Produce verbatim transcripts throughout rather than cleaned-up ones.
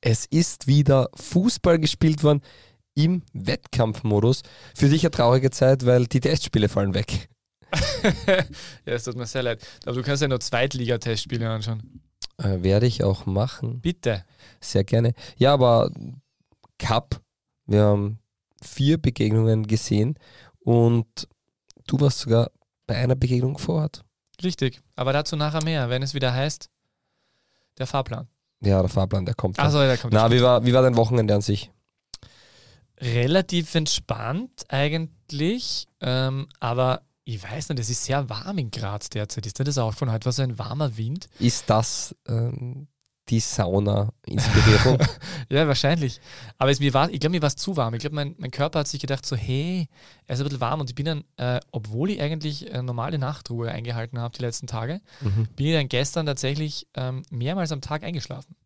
Es ist wieder Fußball gespielt worden im Wettkampfmodus. Für dich eine traurige Zeit, weil die Testspiele fallen weg. Ja, es tut mir sehr leid. Aber du kannst ja nur Zweitliga-Testspiele anschauen. Äh, werde ich auch machen. Bitte. Sehr gerne. Ja, aber Cup, wir haben vier Begegnungen gesehen und du warst sogar bei einer Begegnung vor Ort. Richtig, aber dazu nachher mehr, wenn es wieder heißt, der Fahrplan. Ja, der Fahrplan, der kommt. Achso, der kommt. Na, wie war, wie war dein Wochenende an sich? Relativ entspannt eigentlich, ähm, aber ich weiß nicht, es ist sehr warm in Graz derzeit. Ist dir das aufgefallen? Heute war so ein warmer Wind. Ist das ähm, die Sauna-Inspirierung? Ja, wahrscheinlich. Aber es, mir war, ich glaube, mir war es zu warm. Ich glaube, mein, mein Körper hat sich gedacht so, hey, er ist ein bisschen warm. Und ich bin dann, äh, obwohl ich eigentlich äh, normale Nachtruhe eingehalten habe die letzten Tage, mhm. bin ich dann gestern tatsächlich ähm, mehrmals am Tag eingeschlafen.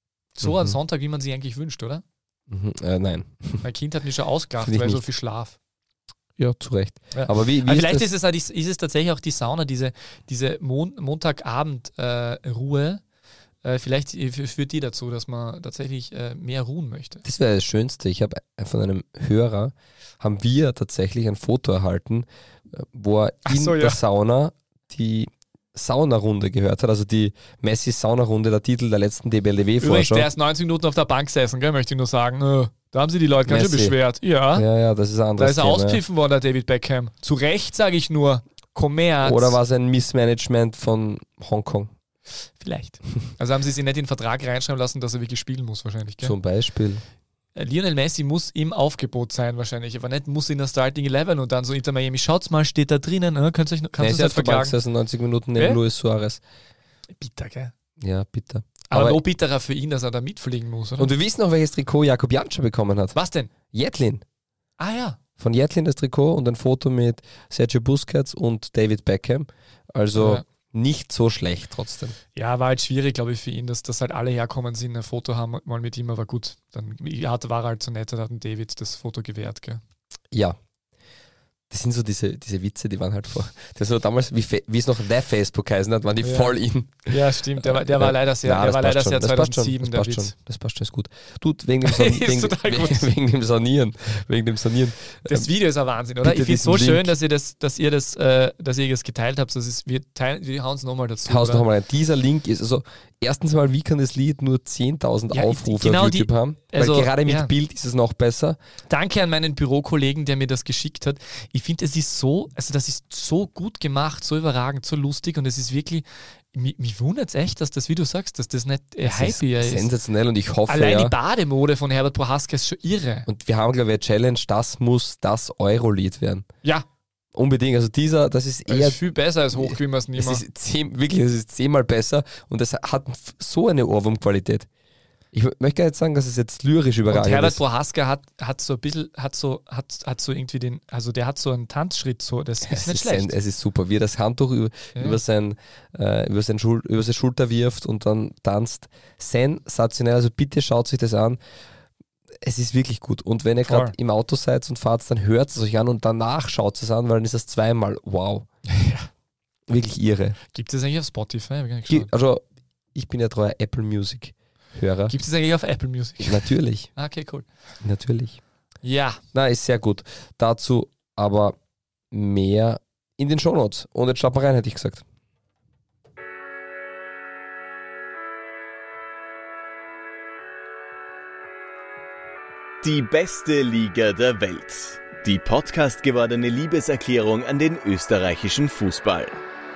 So Mhm. am Sonntag, wie man sich eigentlich wünscht, oder? Mhm. Äh, nein. Mein Kind hat mich schon ausgelacht, Finde ich weil so nicht. viel Schlaf. Ja, zu Recht. Ja. Aber wie, wie Aber vielleicht ist, ist es, auch die, ist es tatsächlich auch die Sauna, diese, diese Mon- Montagabend-Ruhe. Äh, vielleicht führt die dazu, dass man tatsächlich äh, mehr ruhen möchte. das wäre das Schönste. Ich habe von einem Hörer, haben wir tatsächlich ein Foto erhalten, äh, wo er Ach in so, ja. der Sauna die Saunarunde gehört hat, also die Messi-Saunarunde, der Titel der letzten D B L D Übrigens, W-Vorschau. der ist neunzig Minuten auf der Bank gesessen, gell, möchte ich nur sagen. Äh, Da haben sie die Leute ganz schön Messi. beschwert. Ja, Ja, ja, das ist ein da anderes ist er Thema. auspfiffen worden, der David Beckham. Zu Recht, sage ich nur. Kommerz. Oder war es ein Missmanagement von Hongkong Vielleicht. Also haben sie sich nicht in den Vertrag reinschreiben lassen, dass er wirklich spielen muss wahrscheinlich. Gell? zum Beispiel? Äh, Lionel Messi muss im Aufgebot sein wahrscheinlich, aber nicht muss in der Starting Eleven und dann so Inter Miami. Schaut's mal, steht da drinnen. Äh, kannst du Nein, kannst ist du ja es nicht verklagen? neunzig Minuten neben Wer? Luis Suarez. Bitter, gell? Ja, bitte. Aber, Aber- noch bitterer für ihn, dass er da mitfliegen muss, oder? Und wir wissen auch, welches Trikot Jakob Jantscher bekommen hat. Was denn? Jetlin. Ah ja. Von Jetlin das Trikot und ein Foto mit Sergio Busquets und David Beckham. Also Ja. nicht so schlecht trotzdem. Ja, war halt schwierig, glaube ich, für ihn, dass, dass halt alle herkommen sind, ein Foto haben mal mit ihm, aber gut. Dann ja, war er halt so nett, da hat ein David das Foto gewährt, gell? Ja. Das sind so diese, diese Witze, die waren halt vor. Das war damals, wie, Fe- wie es noch The Facebook heißen hat, waren die Ja. voll in. Ja, stimmt. Der war, der war leider sehr, Ja, der das war passt leider schon, sehr das passt schon, zweitausendsieben, das der passt Witz. schon, das passt schon, ist gut. Du, wegen dem, San Ist wegen, total wegen, gut. wegen dem Sanieren. Wegen dem Sanieren. Das Video ist ein Wahnsinn, oder? bitte Ich finde es so diesen schön, Link. dass ihr das, dass ihr das, äh, dass ihr das geteilt habt. Das ist, wir teilen, wir hauen es nochmal dazu. Haus oder? noch mal rein. Dieser Link ist, also erstens mal, wie kann das Lied nur zehntausend Ja, Aufrufe genau auf die- YouTube haben? also, Weil gerade mit ja. Bild ist es noch besser. Danke an meinen Bürokollegen, der mir das geschickt hat. Ich finde, es ist so, also das ist so gut gemacht, so überragend, so lustig und es ist wirklich, mich, mich wundert es echt, dass das, wie du sagst, dass das nicht äh, Es ist hypier ist. sensationell und ich hoffe Allein ja. die Bademode von Herbert Prohaska ist schon irre. Und wir haben, glaube ich, eine Challenge, das muss das Euro-Lied werden. Ja, Unbedingt. Also dieser, das ist das eher, ist viel besser als Hochklimmer's es Nimmer. ist zehn, wirklich, es ist zehnmal besser und es hat f- so eine Ohrwurmqualität. Ich m- möchte gar nicht sagen, dass es jetzt lyrisch Und überragend Herbert ist. Prohaska hat, hat so ein bisschen, hat so, hat, hat so irgendwie den, also der hat so einen Tanzschritt, so, das ist Es nicht ist, schlecht. sen- es ist super, wie er das Handtuch über, Ja. über, sein, äh, über, sein Schul über seine Schulter wirft und dann tanzt. Sensationell, also bitte schaut sich das an. Es ist wirklich gut. Und wenn ihr Voll. gerade im Auto seid und fahrt, dann hört es euch an und danach schaut es an, weil dann ist das zweimal wow. Wirklich irre. Gibt es eigentlich auf Spotify? Hab ich gar nicht Gi- geschaut. Also, ich bin ja treuer Apple Music Hörer. Gibt es eigentlich auf Apple Music? Natürlich, Ah, okay, cool. natürlich. Ja, Na, ist sehr gut. Dazu aber mehr in den Shownotes. Und jetzt schaut mal rein, hätte ich gesagt. Die beste Liga der Welt. Die Podcast gewordene Liebeserklärung an den österreichischen Fußball.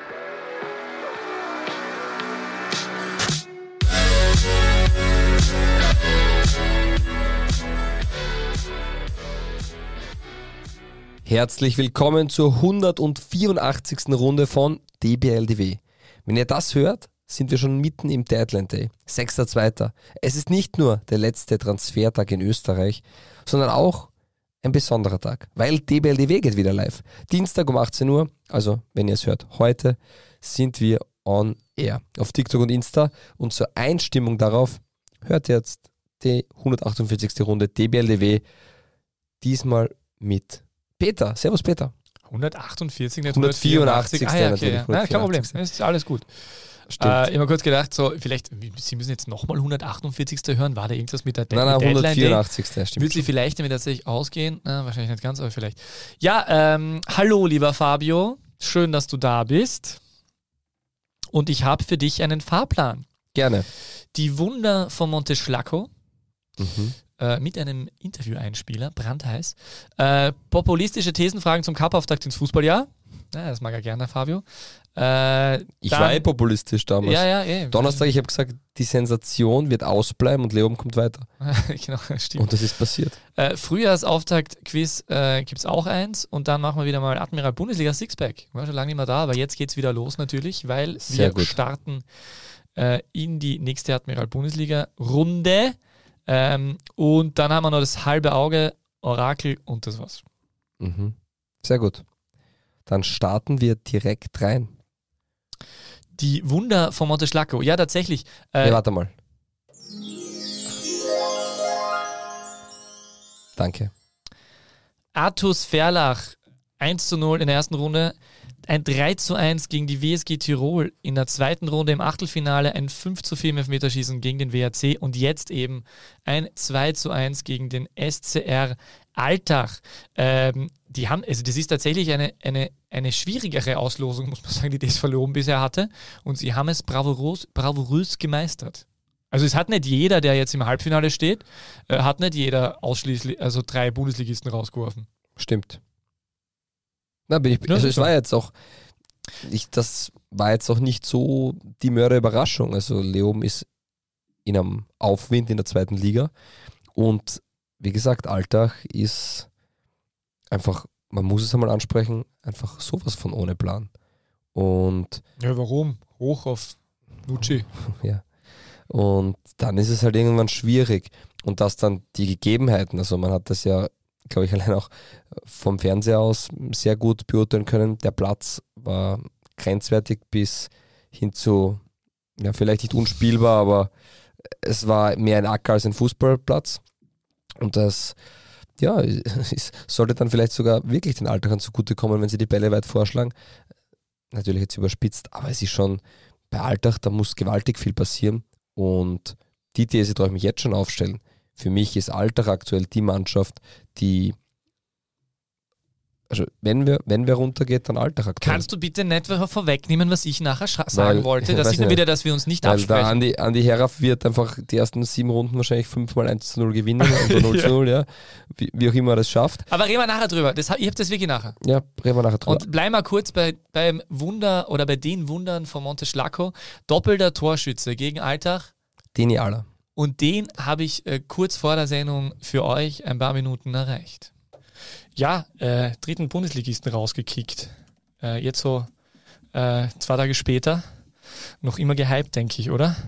Herzlich willkommen zur hundertvierundachtzigsten Runde von D B L D W. Wenn ihr das hört, sind wir schon mitten im Deadline Day, sechster zweiter Es ist nicht nur der letzte Transfertag in Österreich, sondern auch ein besonderer Tag, weil D B L D W geht wieder live. Dienstag um achtzehn Uhr, also wenn ihr es hört, heute sind wir on air auf TikTok und Insta und zur Einstimmung darauf hört ihr jetzt die hundertachtundvierzigste Runde D B L D W, diesmal mit Peter. Servus Peter. hundertachtundvierzig, nicht hundertvierundachtzig. hundertvierundachtzig. Ah ja, okay, natürlich, ja. Ja, kein Problem, hundertvierundachtzig. ist alles gut. Stimmt. Äh, ich habe mir kurz gedacht, so, vielleicht, Sie müssen jetzt nochmal hundertachtundvierzig. hören. War da irgendwas mit der Nein, nein, Deadline Day? hundertvierundachtzig. Stimmt. Würde sie vielleicht damit tatsächlich ausgehen? Na, wahrscheinlich nicht ganz, aber vielleicht. Ja, ähm, hallo, lieber Fabio. Schön, dass du da bist. Und ich habe für dich einen Fahrplan. Gerne. Die Wunder von Monteschlacco. Mhm. Äh, mit einem Interview-Einspieler, brandheiß. Äh, populistische Thesenfragen zum Cup-Auftakt ins Fußballjahr. Ja, das mag er gerne, Fabio. Äh, Ich dann, war eh populistisch damals. Ja, ja, eh. Donnerstag, ich habe gesagt, die Sensation wird ausbleiben und Leoben kommt weiter. Genau, stimmt. Und das ist passiert. Äh, Frühjahrsauftakt-Quiz äh, gibt es auch eins und dann machen wir wieder mal Admiral Bundesliga Sixpack. War schon lange nicht mehr da, aber jetzt geht es wieder los natürlich, weil Sehr wir gut. starten äh, in die nächste Admiral Bundesliga-Runde. Ähm, und dann haben wir noch das halbe Auge, Orakel und das war's. Mhm. Sehr gut. Dann starten wir direkt rein. Die Wunder von Monteschlacco. Ja, tatsächlich. Äh, Ja, warte mal. Danke. Artus Verlach eins zu null in der ersten Runde, ein drei zu eins gegen die W S G Tirol in der zweiten Runde im Achtelfinale, ein fünf zu vier im Elfmeterschießen gegen den W A C und jetzt eben ein zwei zu eins gegen den S C R Altach. Ähm, die haben, also das ist tatsächlich eine, eine, eine schwierigere Auslosung, muss man sagen, die das verloren bisher hatte und sie haben es bravourös, bravourös gemeistert. Also es hat nicht jeder, der jetzt im Halbfinale steht, äh, hat nicht jeder ausschließlich, also drei Bundesligisten rausgeworfen. Stimmt. Na, bin ich, Ja, also es sicher. war jetzt auch, ich, das war jetzt auch nicht so die Mörderüberraschung. Also Leoben ist in einem Aufwind in der zweiten Liga und wie gesagt, Altach ist einfach, man muss es einmal ansprechen, einfach sowas von ohne Plan. Und Ja, warum? Hoch auf Nucci. ja, und dann ist es halt irgendwann schwierig und dass dann die Gegebenheiten, also man hat das ja, glaube ich, allein auch vom Fernseher aus sehr gut beurteilen können. Der Platz war grenzwertig bis hin zu, ja, vielleicht nicht unspielbar, aber es war mehr ein Acker als ein Fußballplatz. Und das, ja, es sollte dann vielleicht sogar wirklich den Altachern zugutekommen, wenn sie die Bälle weit vorschlagen. Natürlich jetzt überspitzt, aber es ist schon bei Altach, da muss gewaltig viel passieren. Und die These traue ich mich jetzt schon aufstellen. Für mich ist Altach aktuell die Mannschaft, die, also wenn wir, wenn wir runtergeht, dann Altach aktuell. Kannst du bitte nicht vorwegnehmen, was ich nachher schra- Weil- sagen wollte? ich Da weiß sieht man nicht. wieder, dass wir uns nicht Weil absprechen. der Andi, Andi Herraff wird einfach die ersten sieben Runden wahrscheinlich fünfmal eins zu null gewinnen oder null zu null, ja. Wie, wie auch immer er das schafft. Aber reden wir nachher drüber. Das, ich habe das wirklich nachher. Ja, reden wir nachher drüber. Und bleiben wir kurz bei, beim Wunder oder bei den Wundern von Monteschlacco. Doppelter Torschütze gegen Altach. Deni Aller. Und den habe ich äh, kurz vor der Sendung für euch ein paar Minuten erreicht. Ja, äh, dritten Bundesligisten rausgekickt. Äh, jetzt so äh, zwei Tage später. Noch immer gehypt, denke ich, oder?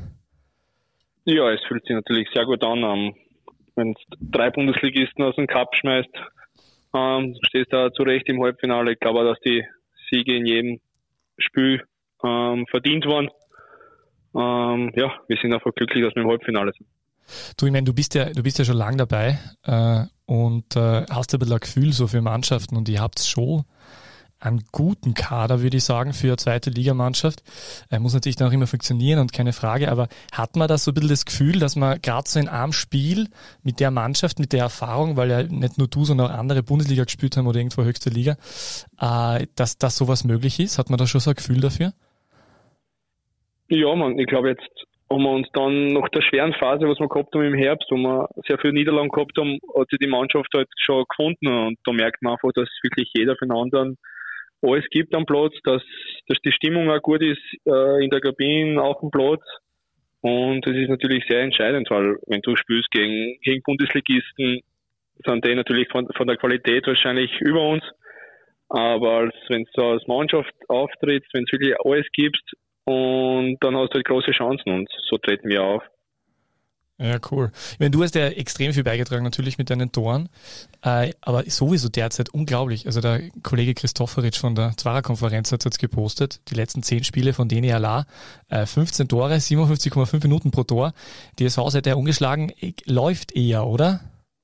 Ja, es fühlt sich natürlich sehr gut an, ähm, wenn du drei Bundesligisten aus dem Cup schmeißt. Ähm, du stehst da zu Recht im Halbfinale. Ich glaube auch, dass die Siege in jedem Spiel ähm, verdient waren. Ähm, ja, wir sind einfach glücklich, dass wir im Halbfinale sind. Du, ich meine, du bist ja, du bist ja schon lange dabei äh, und äh, hast ein bisschen ein Gefühl so für Mannschaften und ihr habt schon einen guten Kader, würde ich sagen, für eine zweite Ligamannschaft. Er muss natürlich dann auch immer funktionieren und keine Frage, aber hat man da so ein bisschen das Gefühl, dass man gerade so in einem Spiel mit der Mannschaft, mit der Erfahrung, weil ja nicht nur du, sondern auch andere Bundesliga gespielt haben oder irgendwo höchste Liga, äh, dass das sowas möglich ist? Hat man da schon so ein Gefühl dafür? Ja, man, ich glaube, jetzt haben wir uns dann nach der schweren Phase, was wir gehabt haben im Herbst, wo wir sehr viele Niederlagen gehabt haben, hat sich die Mannschaft halt schon gefunden und da merkt man einfach, dass wirklich jeder für den anderen alles gibt am Platz, dass, dass die Stimmung auch gut ist äh, in der Kabine, auf dem Platz und das ist natürlich sehr entscheidend, weil wenn du spielst gegen, gegen Bundesligisten, sind die natürlich von, von der Qualität wahrscheinlich über uns, aber als, wenn du als Mannschaft auftrittst, wenn du wirklich alles gibst, und dann hast du halt große Chancen und so treten wir auf. Ja, cool. Ich meine, du hast ja extrem viel beigetragen, natürlich mit deinen Toren, äh, aber sowieso derzeit unglaublich. Also der Kollege Christofferitsch von der Zwarer-Konferenz hat es jetzt gepostet, die letzten zehn Spiele von Deni Aller, äh, fünfzehn Tore, siebenundfünfzig Komma fünf Minuten pro Tor. D S V, seit er ungeschlagen läuft eher, oder?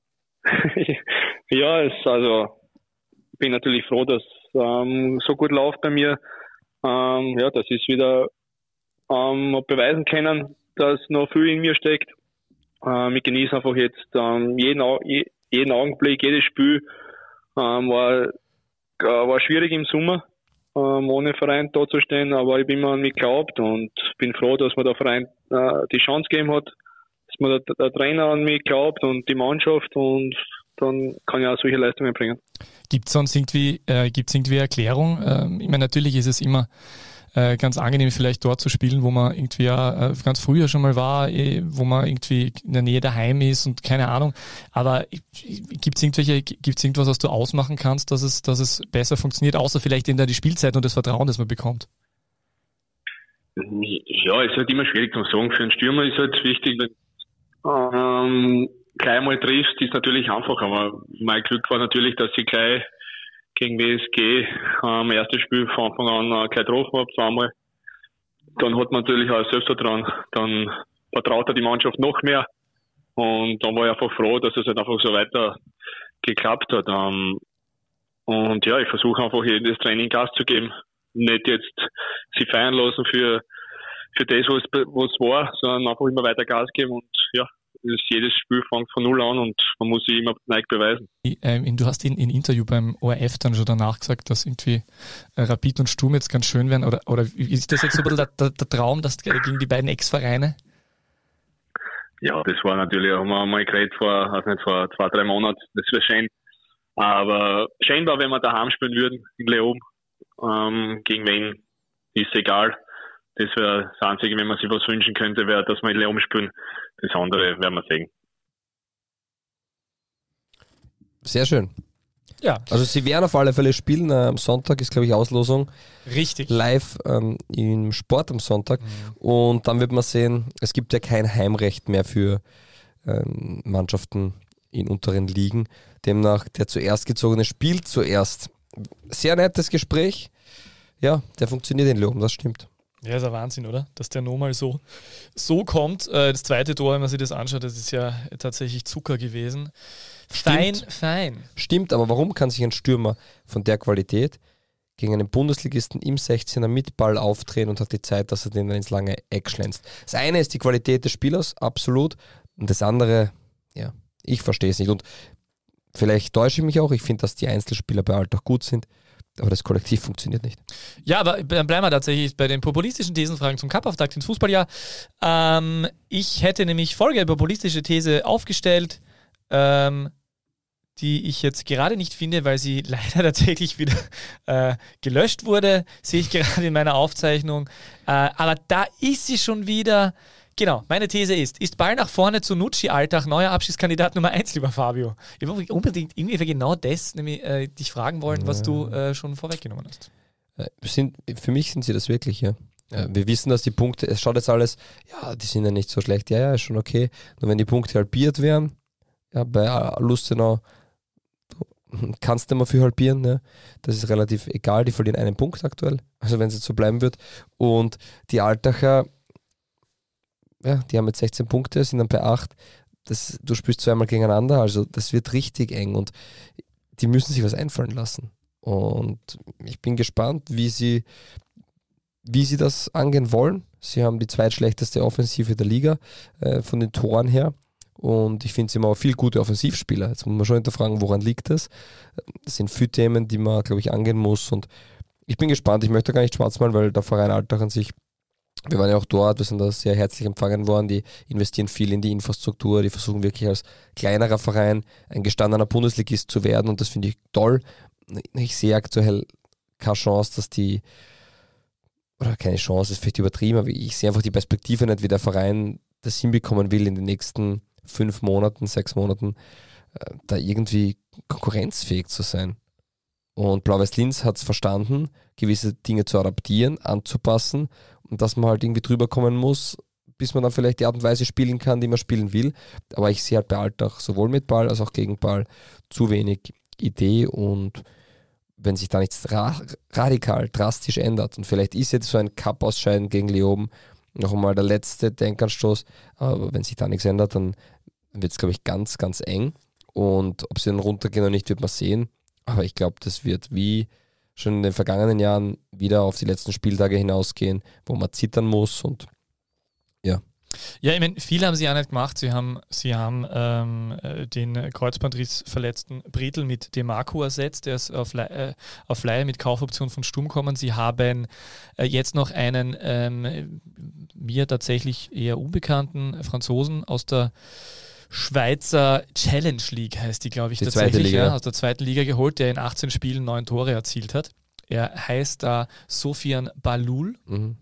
Ja, es, also bin natürlich froh, dass ähm, so gut läuft bei mir. Ähm, ja, das ist wieder ähm, habe beweisen können, dass noch viel in mir steckt. Ähm, ich genieße einfach jetzt ähm, jeden, jeden Augenblick, jedes Spiel. Ähm, war, war schwierig im Sommer, ähm, ohne Verein da zu stehen, aber ich bin mir an mich geglaubt und bin froh, dass mir der Verein äh, die Chance gegeben hat, dass mir der, der Trainer an mich glaubt und die Mannschaft, und dann kann ich auch solche Leistungen bringen. Gibt es sonst irgendwie, äh, gibt's irgendwie Erklärung? Ähm, ich meine, natürlich ist es immer äh, ganz angenehm, vielleicht dort zu spielen, wo man irgendwie ja, äh, ganz früher schon mal war, eh, wo man irgendwie in der Nähe daheim ist und keine Ahnung. Aber gibt es irgendwelche, gibt's irgendwas, was du ausmachen kannst, dass es, dass es besser funktioniert, außer vielleicht in der die Spielzeit und das Vertrauen, das man bekommt? Ja, es ist halt immer schwierig zu sagen. Für einen Stürmer ist halt wichtig, wenn ähm, gleich mal triffst, ist natürlich einfach, aber mein Glück war natürlich, dass ich gleich gegen W S G am ähm, ersten Spiel von Anfang an äh, gleich getroffen habe, zweimal. Dann hat man natürlich auch Selbstvertrauen, dann vertraut er die Mannschaft noch mehr, und dann war ich einfach froh, dass es halt einfach so weiter geklappt hat. Ähm, und ja, ich versuche einfach jedes Training Gas zu geben, nicht jetzt sie feiern lassen für für das, was was war, sondern einfach immer weiter Gas geben, und ja, jedes Spiel fängt von null an und man muss sich immer neu beweisen. Du hast in in Interview beim O R F dann schon danach gesagt, dass irgendwie Rapid und Sturm jetzt ganz schön werden, oder, oder ist das jetzt so ein bisschen der, der, der Traum, dass gegen die beiden Ex-Vereine? Ja, das war natürlich, haben wir mal geredet vor, also nicht vor zwei, drei Monaten, das wäre schön. Aber schön war, wenn wir daheim spielen würden, in Leoben, ähm, gegen wen, ist egal. Das wäre das Einzige, wenn man sich was wünschen könnte, wäre, dass wir in Leoben spielen. Das andere werden wir sehen. Sehr schön. Ja. Also sie werden auf alle Fälle spielen. Am Sonntag ist, glaube ich, Auslosung. Richtig. Live ähm, im Sport am Sonntag. Mhm. Und dann wird man sehen, es gibt ja kein Heimrecht mehr für ähm, Mannschaften in unteren Ligen. Demnach, der zuerst gezogene spielt zuerst. Sehr nettes Gespräch. Ja, der funktioniert in Leoben, das stimmt. Ja, ist ein Wahnsinn, oder? Dass der nochmal so, so kommt. Das zweite Tor, wenn man sich das anschaut, das ist ja tatsächlich Zucker gewesen. Fein, Stimmt. fein. Stimmt, aber warum kann sich ein Stürmer von der Qualität gegen einen Bundesligisten im sechzehner mit Ball aufdrehen und hat die Zeit, dass er den dann ins lange Eck schlänzt? Das eine ist die Qualität des Spielers, absolut. Und das andere, ja, ich verstehe es nicht. Und vielleicht täusche ich mich auch. Ich finde, dass die Einzelspieler bei Altach gut sind. Aber das Kollektiv funktioniert nicht. Ja, aber dann bleiben wir tatsächlich bei den populistischen Thesenfragen zum Cup-Auftakt ins Fußballjahr. Ähm, ich hätte nämlich folgende populistische These aufgestellt, ähm, die ich jetzt gerade nicht finde, weil sie leider tatsächlich wieder äh, gelöscht wurde, sehe ich gerade in meiner Aufzeichnung. Äh, aber da ist sie schon wieder. Genau, meine These ist, ist Ball nach vorne zu Nucci Altach neuer Abschiedskandidat Nummer eins, lieber Fabio? Ich habe unbedingt irgendwie für genau das nämlich äh, dich fragen wollen, was du äh, schon vorweggenommen hast. Äh, sind, für mich sind sie das wirklich, ja. Äh, wir wissen, dass die Punkte, es schaut jetzt alles, ja, die sind ja nicht so schlecht, ja, ja, ist schon okay. Nur wenn die Punkte halbiert wären, ja, bei Lustenau kannst du mal viel halbieren, ne? Das ist relativ egal, die verlieren einen Punkt aktuell, also wenn es jetzt so bleiben wird. Und die Altacher, ja, die haben jetzt sechzehn Punkte, sind dann bei acht. Das, du spielst zweimal gegeneinander, also das wird richtig eng und die müssen sich was einfallen lassen. Und ich bin gespannt, wie sie, wie sie das angehen wollen. Sie haben die zweitschlechteste Offensive der Liga äh, von den Toren her. Und ich finde, sie haben auch viel gute Offensivspieler. Jetzt muss man schon hinterfragen, woran liegt das? Das sind viele Themen, die man, glaube ich, angehen muss. Und ich bin gespannt. Ich möchte gar nicht schwarz malen, weil der Verein Altach an sich, wir waren ja auch dort, wir sind da sehr herzlich empfangen worden, die investieren viel in die Infrastruktur, die versuchen wirklich als kleinerer Verein ein gestandener Bundesligist zu werden und das finde ich toll. Ich sehe aktuell keine Chance, dass die, oder keine Chance, ist vielleicht übertrieben, aber ich sehe einfach die Perspektive nicht, wie der Verein das hinbekommen will, in den nächsten fünf Monaten, sechs Monaten, da irgendwie konkurrenzfähig zu sein. Und Blau-Weiß Linz hat es verstanden, gewisse Dinge zu adaptieren, anzupassen und dass man halt irgendwie drüber kommen muss, bis man dann vielleicht die Art und Weise spielen kann, die man spielen will. Aber ich sehe halt bei Altach sowohl mit Ball als auch gegen Ball zu wenig Idee und wenn sich da nichts ra- radikal, drastisch ändert und vielleicht ist jetzt so ein Cup-Ausscheiden gegen Leoben noch einmal der letzte Denkanstoß, aber wenn sich da nichts ändert, dann wird es, glaube ich, ganz, ganz eng und ob sie dann runtergehen oder nicht, wird man sehen. Aber ich glaube, das wird wie schon in den vergangenen Jahren wieder auf die letzten Spieltage hinausgehen, wo man zittern muss und ja. Ja, ich meine, viele haben sie auch nicht gemacht. Sie haben, sie haben ähm, den Kreuzbandriss verletzten Bredl mit Demarco ersetzt. Der ist auf, Le- äh, auf Leihe mit Kaufoption von Sturm gekommen. Sie haben äh, jetzt noch einen ähm, mir tatsächlich eher unbekannten Franzosen aus der Schweizer Challenge League, heißt die, glaube ich, die tatsächlich, zweite Liga. Ja, aus der zweiten Liga geholt, der in achtzehn Spielen neun Tore erzielt hat. Er heißt da äh, Sofian Balloul. Mhm.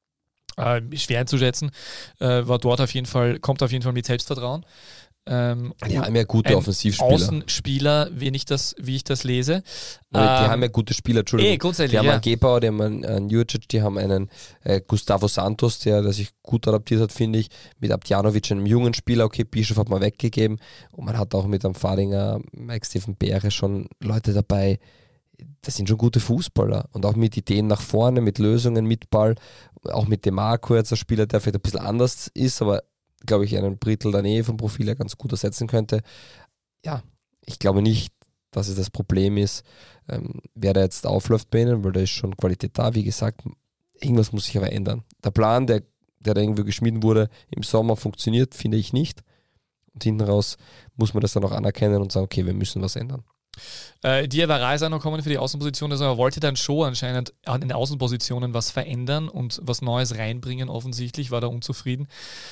Äh, schwer einzuschätzen, äh, war dort auf jeden Fall, kommt auf jeden Fall mit Selbstvertrauen. Ähm, Die haben ja gute ein Offensivspieler. Außenspieler, wie ich das, wie ich das lese. Die ähm, haben ja gute Spieler, Entschuldigung. Eh, grundsätzlich, die haben ja. einen Gebauer, die haben einen, einen Juricic, die haben einen äh, Gustavo Santos, der, der sich gut adaptiert hat, finde ich. Mit Abdjanovic, einem jungen Spieler, okay, Bischof hat man weggegeben. Und man hat auch mit einem Fadinger, Mike Steven Beere schon Leute dabei, das sind schon gute Fußballer. Und auch mit Ideen nach vorne, mit Lösungen, mit Ball. Auch mit Demarco jetzt ein Spieler, der vielleicht ein bisschen anders ist, aber glaube ich einen Bredl daneben vom Profil her ganz gut ersetzen könnte. Ja, ich glaube nicht, dass es das Problem ist, ähm, wer da jetzt aufläuft bei ihnen, weil da ist schon Qualität da. Wie gesagt, irgendwas muss sich aber ändern. Der Plan, der, der da irgendwie geschmieden wurde, im Sommer funktioniert, finde ich nicht. Und hinten raus muss man das dann auch anerkennen und sagen, okay, wir müssen was ändern. Äh, Diawara ist auch noch kommen für die Außenposition, also er wollte dann schon anscheinend an den Außenpositionen was verändern und was Neues reinbringen, offensichtlich war er unzufrieden.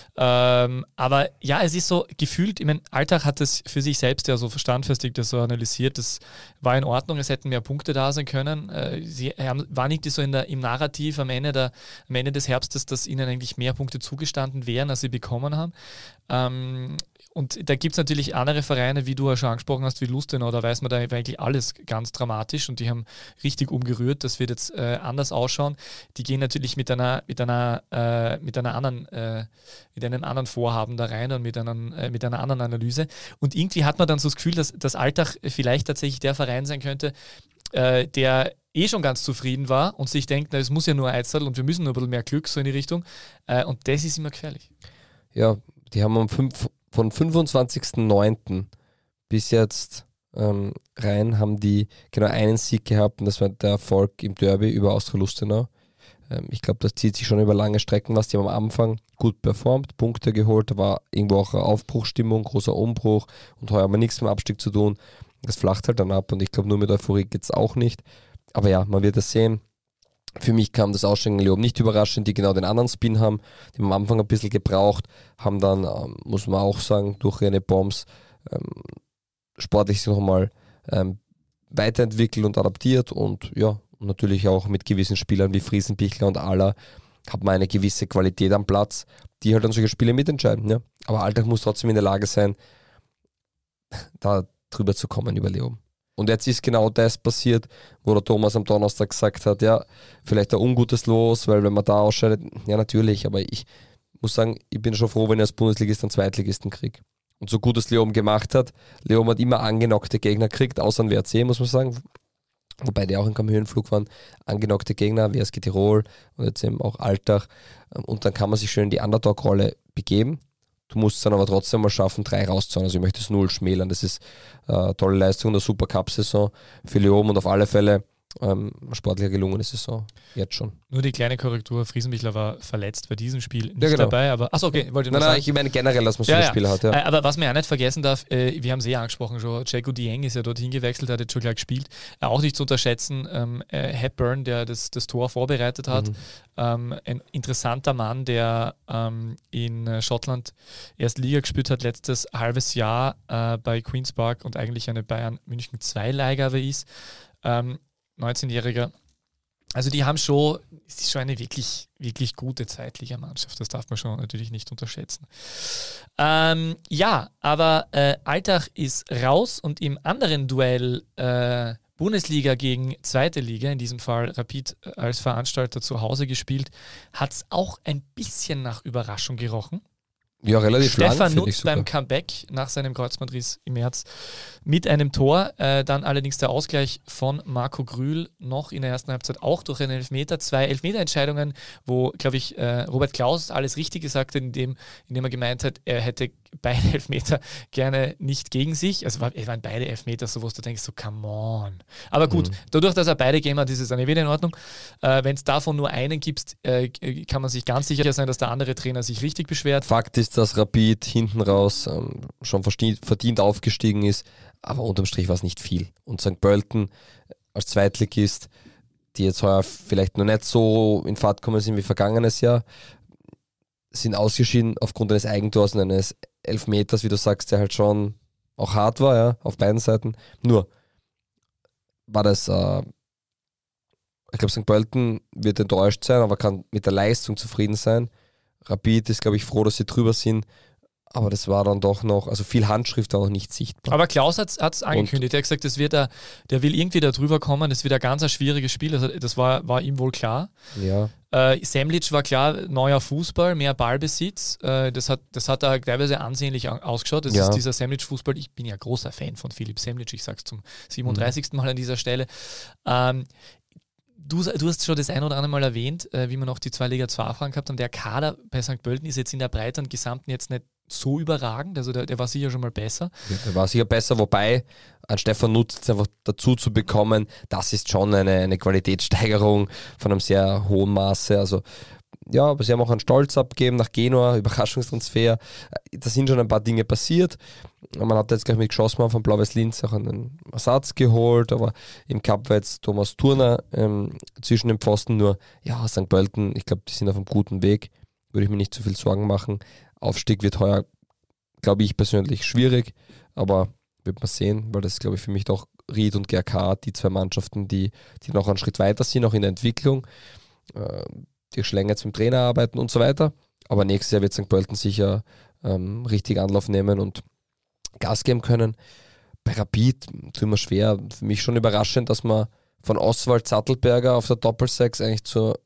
Ähm, aber ja, es ist so gefühlt, ich meine, Alltag hat es für sich selbst ja so standfestig das so analysiert, das war in Ordnung, es hätten mehr Punkte da sein können. Äh, sie haben, war nicht so in der, im Narrativ am Ende, der, am Ende des Herbstes, dass ihnen eigentlich mehr Punkte zugestanden wären, als sie bekommen haben. Ähm, Und da gibt es natürlich andere Vereine, wie du ja schon angesprochen hast, wie Lustenau, da weiß man da eigentlich alles ganz dramatisch und die haben richtig umgerührt, das wird jetzt äh, anders ausschauen. Die gehen natürlich mit einer, mit einer, äh, mit einer anderen, äh, mit einem anderen Vorhaben da rein und mit, einem, äh, mit einer anderen Analyse. Und irgendwie hat man dann so das Gefühl, dass das Alltag vielleicht tatsächlich der Verein sein könnte, äh, der eh schon ganz zufrieden war und sich denkt, na, es muss ja nur Eitzl und wir müssen nur ein bisschen mehr Glück, so in die Richtung. Äh, und das ist immer gefährlich. Ja, die haben am fünf von fünfundzwanzigsten neunten bis jetzt ähm, rein, haben die genau einen Sieg gehabt und das war der Erfolg im Derby über Austria Lustenau. Ähm, ich glaube, das zieht sich schon über lange Strecken, was die haben am Anfang gut performt, Punkte geholt, da war irgendwo auch eine Aufbruchstimmung, großer Umbruch und heuer haben wir nichts mit dem Abstieg zu tun. Das flacht halt dann ab und ich glaube, nur mit Euphorie geht es auch nicht. Aber ja, man wird das sehen. Für mich kam das Aussteigen in Leoben nicht überraschend, die genau den anderen Spin haben. Die haben am Anfang ein bisschen gebraucht, haben dann, ähm, muss man auch sagen, durch ihre Bombs ähm, sportlich sich nochmal ähm, weiterentwickelt und adaptiert und ja, und natürlich auch mit gewissen Spielern wie Friesenbichler und Aller hat man eine gewisse Qualität am Platz, die halt dann solche Spiele mitentscheiden. Ja? Aber Alltag muss trotzdem in der Lage sein, da drüber zu kommen über Leoben. Und jetzt ist genau das passiert, wo der Thomas am Donnerstag gesagt hat, ja, vielleicht ein ungutes Los, weil wenn man da ausscheidet, ja natürlich, aber ich muss sagen, ich bin schon froh, wenn ich als Bundesligist einen Zweitligisten kriege. Und so gut es Leoben gemacht hat, Leoben hat immer angenockte Gegner gekriegt, außer ein W R C, muss man sagen, wobei die auch in keinem Höhenflug waren, angenockte Gegner, W S G Tirol und jetzt eben auch Alltag. Und dann kann man sich schön in die Underdog-Rolle begeben. Du musst es dann aber trotzdem mal schaffen, drei rauszuhauen. Also ich möchte es null schmälern. Das ist eine äh, tolle Leistung der Super-Cup-Saison für Leoben und auf alle Fälle ähm, sportlich gelungene Saison. Jetzt schon. Nur die kleine Korrektur, Friesenbichler war verletzt bei diesem Spiel nicht ja, genau. dabei, aber achso, okay, wollte ich Nein, nur nein, sagen. ich meine generell, dass man so ja, viele ja. Spieler hat. Ja. Äh, aber was man ja nicht vergessen darf, äh, wir haben es eh angesprochen schon, Jaco Dieng ist ja dorthin gewechselt, hat jetzt schon gleich gespielt. Äh, auch nicht zu unterschätzen, ähm, äh, Hepburn, der das, das Tor vorbereitet hat, Mhm. ähm, ein interessanter Mann, der ähm, in äh, Schottland erst Liga gespielt hat, letztes halbes Jahr äh, bei Queen's Park und eigentlich eine Bayern München zwei Leihgabe ist. Ähm, neunzehnjähriger. Also die haben schon, es ist schon eine wirklich, wirklich gute Zweitligamannschaft, das darf man schon natürlich nicht unterschätzen. Ähm, ja, aber äh, Alltag ist raus und im anderen Duell äh, Bundesliga gegen zweite Liga, in diesem Fall Rapid als Veranstalter zu Hause gespielt, hat es auch ein bisschen nach Überraschung gerochen. Ja, relativ Stefan lang, Nutz beim Comeback nach seinem Kreuzbandriss im März mit einem Tor. Äh, dann allerdings der Ausgleich von Marco Grühl noch in der ersten Halbzeit auch durch einen Elfmeter. Zwei Elfmeterentscheidungen, wo, glaube ich, äh, Robert Klaus alles richtig gesagt hat, indem, indem er gemeint hat, er hätte beide Elfmeter gerne nicht gegen sich. Also es waren beide Elfmeter so, wo du denkst, so come on. Aber gut, mhm. dadurch, dass er beide gegeben hat, ist es dann wieder in Ordnung. Äh, Wenn es davon nur einen gibt, äh, kann man sich ganz sicher sein, dass der andere Trainer sich richtig beschwert. Fakt ist, dass Rapid hinten raus ähm, schon verdient aufgestiegen ist, aber unterm Strich war es nicht viel. Und Sankt Pölten als Zweitligist, die jetzt heuer vielleicht noch nicht so in Fahrt gekommen sind wie vergangenes Jahr, sind ausgeschieden aufgrund eines Eigentors und eines Elfmeters, wie du sagst, der halt schon auch hart war, ja, auf beiden Seiten. Nur war das, äh, ich glaube, Sankt Pölten wird enttäuscht sein, aber kann mit der Leistung zufrieden sein. Rapid ist, glaube ich, froh, dass sie drüber sind. Aber das war dann doch noch, also viel Handschrift war noch nicht sichtbar. Aber Klaus hat es angekündigt, er hat gesagt, das wird a, der will irgendwie da drüber kommen, das wird ein ganz ein schwieriges Spiel, also das war, war ihm wohl klar. Ja. Äh, Semlic war klar, neuer Fußball, mehr Ballbesitz, äh, das hat, das hat da teilweise ansehnlich ausgeschaut, das ja. ist dieser Semlic-Fußball, ich bin ja großer Fan von Philipp Semlic, ich sag's zum siebenunddreißigsten Mal an dieser Stelle. Ähm, Du, du hast schon das ein oder andere Mal erwähnt, äh, wie wir noch die zwei Liga zwei Fragen gehabt haben. Der Kader bei Sankt Pölten ist jetzt in der Breite und Gesamten jetzt nicht so überragend, also der, der war sicher schon mal besser. Ja, der war sicher besser, wobei an Stefan Nutz einfach dazu zu bekommen, das ist schon eine, eine Qualitätssteigerung von einem sehr hohen Maße. Also ja, aber sie haben auch einen Stolz abgegeben nach Genua, Überraschungstransfer. Da sind schon ein paar Dinge passiert. Man hat jetzt gleich mit Geschossmann von Blau-Weiß Linz auch einen Ersatz geholt, aber im Cup war jetzt Thomas Turner ähm, zwischen den Pfosten. Nur, ja, Sankt Pölten, ich glaube, die sind auf einem guten Weg. Würde ich mir nicht zu viel Sorgen machen. Aufstieg wird heuer, glaube ich persönlich, schwierig, aber wird man sehen, weil das ist, glaube ich, für mich doch Ried und G R K, die zwei Mannschaften, die, die noch einen Schritt weiter sind, auch in der Entwicklung. Äh, die schon länger jetzt mit dem Trainer arbeiten und so weiter. Aber nächstes Jahr wird Sankt Pölten sicher ähm, richtig Anlauf nehmen und Gas geben können. Bei Rapid tut mir schwer. Für mich schon überraschend, dass man von Oswald Sattelberger auf der Doppelsechs eigentlich zu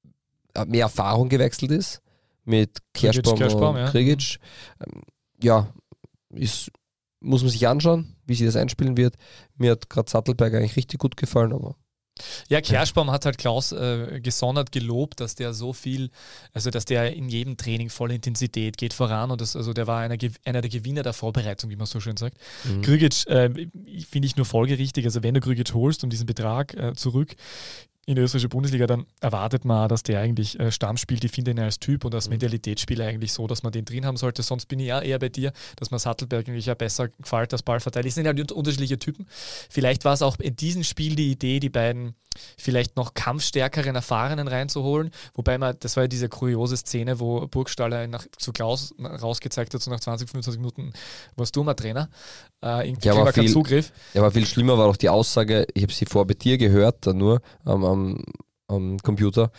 äh, mehr Erfahrung gewechselt ist. Mit Kerschbaum, Kerschbaum und ja. Krigic. Ähm, ja, ist, muss man sich anschauen, wie sich das einspielen wird. Mir hat gerade Sattelberger eigentlich richtig gut gefallen, aber ja, Kerschbaum hat halt Klaus äh, gesondert gelobt, dass der so viel, also dass der in jedem Training voll Intensität geht voran und das, also der war einer, einer der Gewinner der Vorbereitung, wie man so schön sagt. Mhm. Krigic äh, finde ich nur folgerichtig, also wenn du Krigic holst um diesen Betrag äh, zurück in die österreichische Bundesliga, dann erwartet man, dass der eigentlich äh, Stamm spielt. Ich finde ihn als Typ und als mhm. Mentalitätsspieler eigentlich so, dass man den drin haben sollte. Sonst bin ich ja eher bei dir, dass man Sattelberg eigentlich ja besser gefällt als Ballverteidiger. Es sind halt unterschiedliche Typen. Vielleicht war es auch in diesem Spiel die Idee, die beiden vielleicht noch kampfstärkeren, erfahrenen reinzuholen. Wobei man, das war ja diese kuriose Szene, wo Burgstaller nach, zu Klaus rausgezeigt hat, so nach zwanzig, fünfundzwanzig Minuten warst du mal Trainer. Äh, irgendwie ja, war kein Zugriff. Ja, aber viel schlimmer war auch die Aussage, ich habe sie vor bei dir gehört, dann nur am, am, am Computer,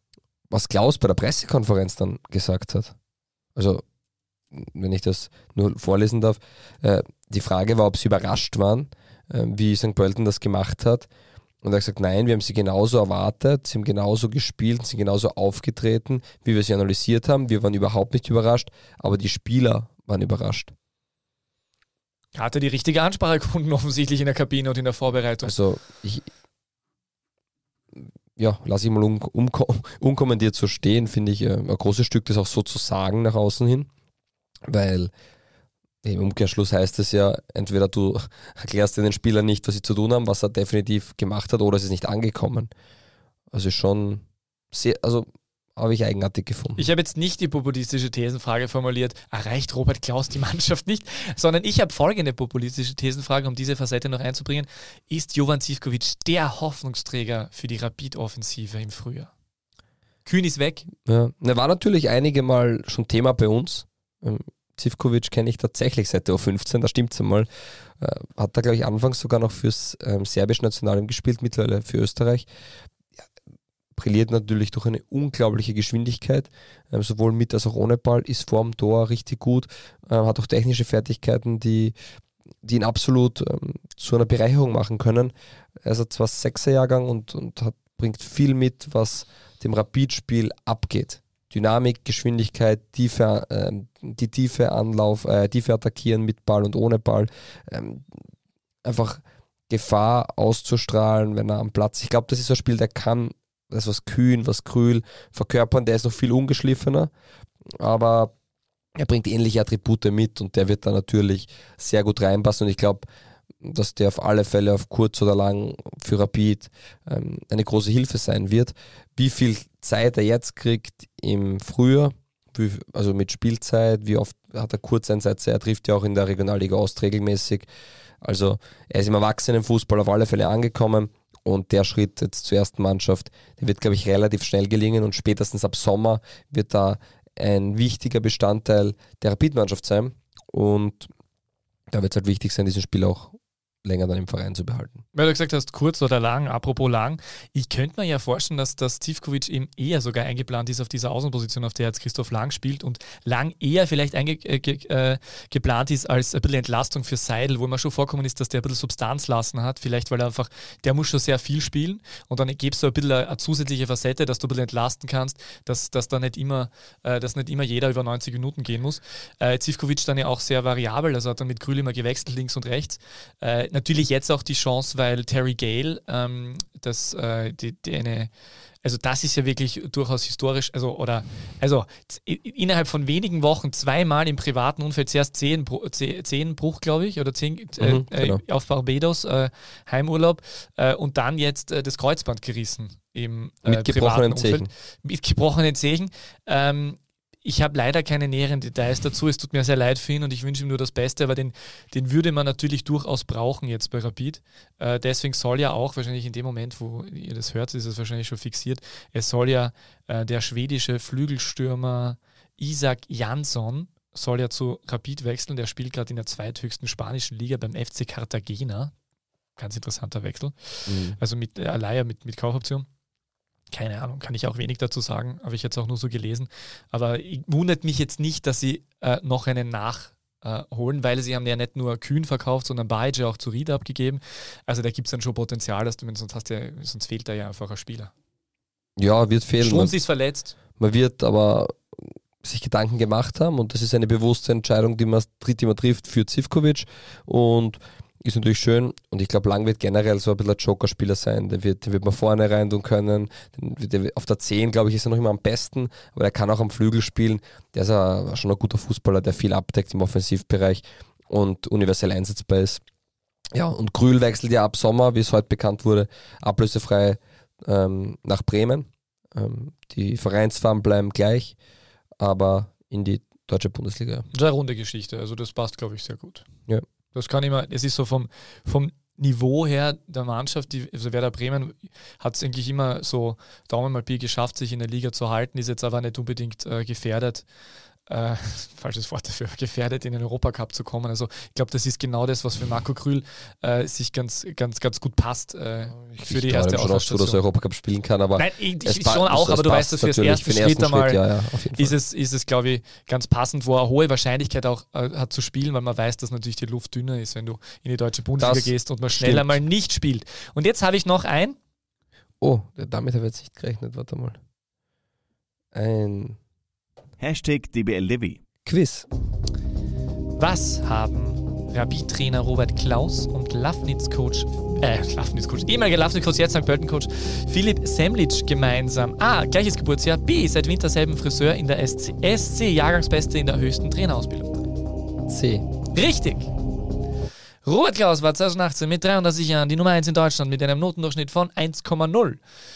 was Klaus bei der Pressekonferenz dann gesagt hat. Also, wenn ich das nur vorlesen darf, äh, die Frage war, ob sie überrascht waren, äh, wie Sankt Pölten das gemacht hat. Und er hat gesagt, nein, wir haben sie genauso erwartet, sie haben genauso gespielt, sie sind genauso aufgetreten, wie wir sie analysiert haben. Wir waren überhaupt nicht überrascht, aber die Spieler waren überrascht. Hat er die richtige Ansprache gefunden, offensichtlich in der Kabine und in der Vorbereitung? Also, ich, ja, lasse ich mal un, un, unkommentiert so stehen, finde ich äh, ein großes Stück, das auch so zu sagen nach außen hin, weil im Umkehrschluss heißt es ja, entweder du erklärst den Spielern nicht, was sie zu tun haben, was er definitiv gemacht hat, oder es ist nicht angekommen. Also schon sehr, also habe ich eigenartig gefunden. Ich habe jetzt nicht die populistische Thesenfrage formuliert, erreicht Robert Klaus die Mannschaft nicht, sondern ich habe folgende populistische Thesenfrage, um diese Facette noch einzubringen. Ist Jovan Zivkovic der Hoffnungsträger für die Rapid-Offensive im Frühjahr? Kühn ist weg. Ja, er war natürlich einige Mal schon Thema bei uns. Zivkovic kenne ich tatsächlich seit der U fünfzehn, da stimmt es einmal. Äh, hat er, glaube ich, anfangs sogar noch fürs ähm, serbische Nationalteam gespielt, mittlerweile für Österreich. Ja, brilliert natürlich durch eine unglaubliche Geschwindigkeit, ähm, sowohl mit als auch ohne Ball, ist vorm Tor richtig gut, äh, hat auch technische Fertigkeiten, die, die ihn absolut ähm, zu einer Bereicherung machen können. Er ist zwar Sechser-Jahrgang und, und hat, bringt viel mit, was dem Rapid-Spiel abgeht. Dynamik, Geschwindigkeit, tiefe, äh, die tiefe Anlauf, äh, tiefe Attackieren mit Ball und ohne Ball, ähm, einfach Gefahr auszustrahlen, wenn er am Platz. Ich glaube, das ist so ein Spiel, der kann das was Kühn, was Krühl verkörpern, der ist noch viel ungeschliffener, aber er bringt ähnliche Attribute mit und der wird da natürlich sehr gut reinpassen und ich glaube, dass der auf alle Fälle auf kurz oder lang für Rapid ähm, eine große Hilfe sein wird. Wie viel Zeit er jetzt kriegt im Frühjahr, wie, also mit Spielzeit, wie oft hat er Kurzeinsätze, er trifft ja auch in der Regionalliga Ost regelmäßig. Also er ist im Erwachsenenfußball auf alle Fälle angekommen und der Schritt jetzt zur ersten Mannschaft, der wird, glaube ich, relativ schnell gelingen und spätestens ab Sommer wird da ein wichtiger Bestandteil der Rapid-Mannschaft sein und da wird es halt wichtig sein, diesen Spiel auch länger dann im Verein zu behalten. Weil du gesagt hast, kurz oder lang, apropos lang, ich könnte mir ja vorstellen, dass das Zivkovic eben eher sogar eingeplant ist auf dieser Außenposition, auf der jetzt Christoph Lang spielt und Lang eher vielleicht einge- äh, ge- äh, geplant ist als ein bisschen Entlastung für Seidel, wo mir schon vorkommen ist, dass der ein bisschen Substanz lassen hat, vielleicht weil er einfach, der muss schon sehr viel spielen und dann gibst du ein bisschen eine, eine zusätzliche Facette, dass du ein bisschen entlasten kannst, dass, dass da nicht immer, äh, dass nicht immer jeder über neunzig Minuten gehen muss. Äh, Zivkovic dann ja auch sehr variabel, also hat dann mit Krühl immer gewechselt, links und rechts. Äh, Natürlich jetzt auch die Chance, weil Terry Gale, ähm, das, äh, die, die eine, also das ist ja wirklich durchaus historisch, also oder also z- innerhalb von wenigen Wochen zweimal im privaten Umfeld, zuerst zehn, zehn Bruch, glaube ich, oder zehn äh, Mhm, genau. äh, auf Barbados, äh, Heimurlaub äh, und dann jetzt äh, das Kreuzband gerissen im äh, Mit gebrochenen privaten Umfeld. Zehen. Mit gebrochenen Zehen. Ähm, Ich habe leider keine näheren Details dazu. Es tut mir sehr leid für ihn und ich wünsche ihm nur das Beste, aber den, den würde man natürlich durchaus brauchen jetzt bei Rapid. Äh, deswegen soll ja auch, wahrscheinlich in dem Moment, wo ihr das hört, ist es wahrscheinlich schon fixiert, es soll ja äh, der schwedische Flügelstürmer Isak Jansson soll ja zu Rapid wechseln. Der spielt gerade in der zweithöchsten spanischen Liga beim F C Cartagena. Ganz interessanter Wechsel. Mhm. Also mit äh, Leihe mit, mit Kaufoption. Keine Ahnung, kann ich auch wenig dazu sagen, habe ich jetzt auch nur so gelesen. Aber wundert mich jetzt nicht, dass sie äh, noch einen nachholen, äh, weil sie haben ja nicht nur Kühn verkauft, sondern Bajic auch zu Ried abgegeben. Also da gibt es dann schon Potenzial, dass du, sonst, hast ja, sonst fehlt da ja einfach ein Spieler. Ja, wird fehlen. Strunz Man, ist verletzt. man wird aber sich Gedanken gemacht haben und das ist eine bewusste Entscheidung, die man, die man trifft für Zivkovic und ist natürlich schön und ich glaube, Lang wird generell so ein bisschen ein Joker-Spieler sein. Der wird, den wird man vorne rein tun können. Den, der, auf der zehn, glaube ich, ist er noch immer am besten, aber der kann auch am Flügel spielen. Der ist ein, schon ein guter Fußballer, der viel abdeckt im Offensivbereich und universell einsetzbar ist. Ja, und Krühl wechselt ja ab Sommer, wie es heute bekannt wurde, ablösefrei ähm, nach Bremen. Ähm, die Vereinsfarben bleiben gleich, aber in die deutsche Bundesliga. Eine runde Geschichte, also das passt, glaube ich, sehr gut. Ja. Das kann immer, es ist so vom, vom Niveau her der Mannschaft, die, also Werder Bremen hat es eigentlich immer so Daumen mal Pi geschafft, sich in der Liga zu halten, ist jetzt aber nicht unbedingt äh, gefährdet, äh, falsches Wort dafür, gefährdet in den Europacup zu kommen. Also ich glaube, das ist genau das, was für Marco Krühl äh, sich ganz, ganz, ganz gut passt äh, für die Ich erste traue ihm schon auch zu, dass er Auswärtsstation. Europacup spielen kann, aber Nein, ich, es ich pa- schon auch, es aber du weißt, passt dass für das natürlich erste für den Schritt ersten einmal Schritt, ja, ja, auf jeden Fall. ist es, ist es glaube ich, ganz passend, wo er hohe Wahrscheinlichkeit auch äh, hat zu spielen, weil man weiß, dass natürlich die Luft dünner ist, wenn du in die deutsche Bundesliga Das gehst und man schnell stimmt. einmal nicht spielt. Und jetzt habe ich noch ein, Oh, damit habe ich jetzt nicht gerechnet, warte mal. Ein Hashtag D B L D W. Quiz. was haben Rapid-Trainer Robert Klaus und Lafnitz-Coach, äh, Lafnitz-Coach, ehemaliger Lafnitz-Coach, jetzt Sankt Pölten-Coach, Philipp Semlitsch gemeinsam? A, gleiches Geburtsjahr. B, seit Winter selben Friseur in der S C, S C Jahrgangsbeste in der höchsten Trainerausbildung. C. Richtig. Robert Klaus war zweitausendachtzehn mit dreiunddreißig Jahren die Nummer eins in Deutschland mit einem Notendurchschnitt von eins Komma null.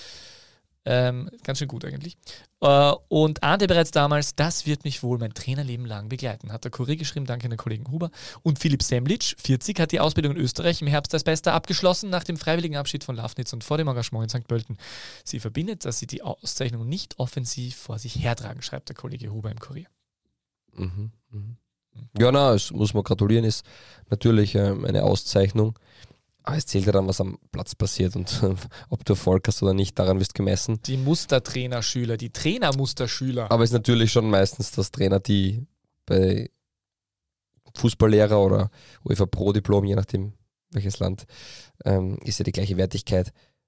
Ähm, ganz schön gut eigentlich. Äh, und ahnte bereits damals, das wird mich wohl mein Trainerleben lang begleiten. Hat der Kurier geschrieben, danke an den Kollegen Huber. Und Philipp Semlitsch, vierzig, hat die Ausbildung in Österreich im Herbst als Bester abgeschlossen, nach dem freiwilligen Abschied von Lafnitz und vor dem Engagement in Sankt Pölten. Sie verbindet, dass sie die Auszeichnung nicht offensiv vor sich hertragen, schreibt der Kollege Huber im Kurier. Mhm. Mhm. Ja, na, es muss man gratulieren, ist natürlich ähm, eine Auszeichnung. Aber es zählt ja dann, was am Platz passiert und äh, ob du Erfolg hast oder nicht, daran wirst gemessen. Die Mustertrainerschüler, die Trainermusterschüler. Aber es ist natürlich schon meistens, dass Trainer, die bei Fußballlehrer oder UEFA Pro Diplom, je nachdem welches Land, ähm, ist ja die gleiche Wertigkeit,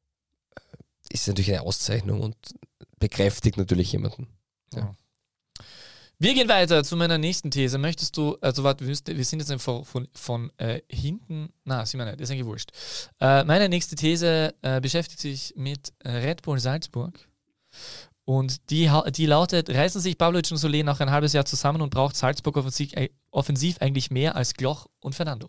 ist natürlich eine Auszeichnung und bekräftigt natürlich jemanden. Ja. Wir gehen weiter zu meiner nächsten These. Möchtest du, also warte, wir sind jetzt von, von, von äh, hinten, na, sind wir nicht, ist eigentlich wurscht. Äh, meine nächste These äh, beschäftigt sich mit Red Bull Salzburg Und die, die lautet, reißen sich Pavlovic und Solé nach ein halbes Jahr zusammen und braucht Salzburg offensiv, offensiv eigentlich mehr als Gloch und Fernando.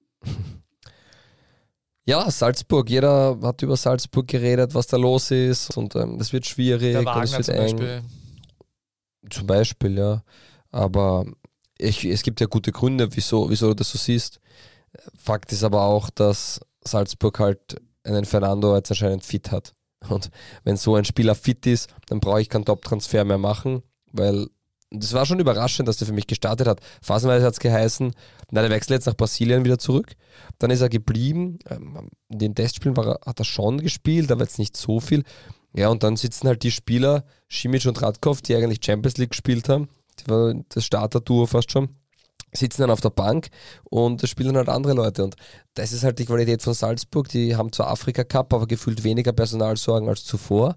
Ja, Salzburg. Jeder hat über Salzburg geredet, was da los ist und ähm, das wird schwierig. Der und Wagner es wird zum eng. Beispiel. Zum Beispiel, ja. Aber ich, es gibt ja gute Gründe, wieso, wieso du das so siehst. Fakt ist aber auch, dass Salzburg halt einen Fernando jetzt anscheinend fit hat. Und wenn so ein Spieler fit ist, dann brauche ich keinen Top-Transfer mehr machen, weil das war schon überraschend, dass der für mich gestartet hat. Phasenweise hat es geheißen, na, der wechselt jetzt nach Brasilien wieder zurück. Dann ist er geblieben. In den Testspielen war er, hat er schon gespielt, aber jetzt nicht so viel. Ja, und dann sitzen halt die Spieler, Simic und Radkov, die eigentlich Champions League gespielt haben, die war das Starter-Duo fast schon, sitzen dann auf der Bank und das spielen dann halt andere Leute. Und das ist halt die Qualität von Salzburg. Die haben zwar Afrika Cup, aber gefühlt weniger Personalsorgen als zuvor.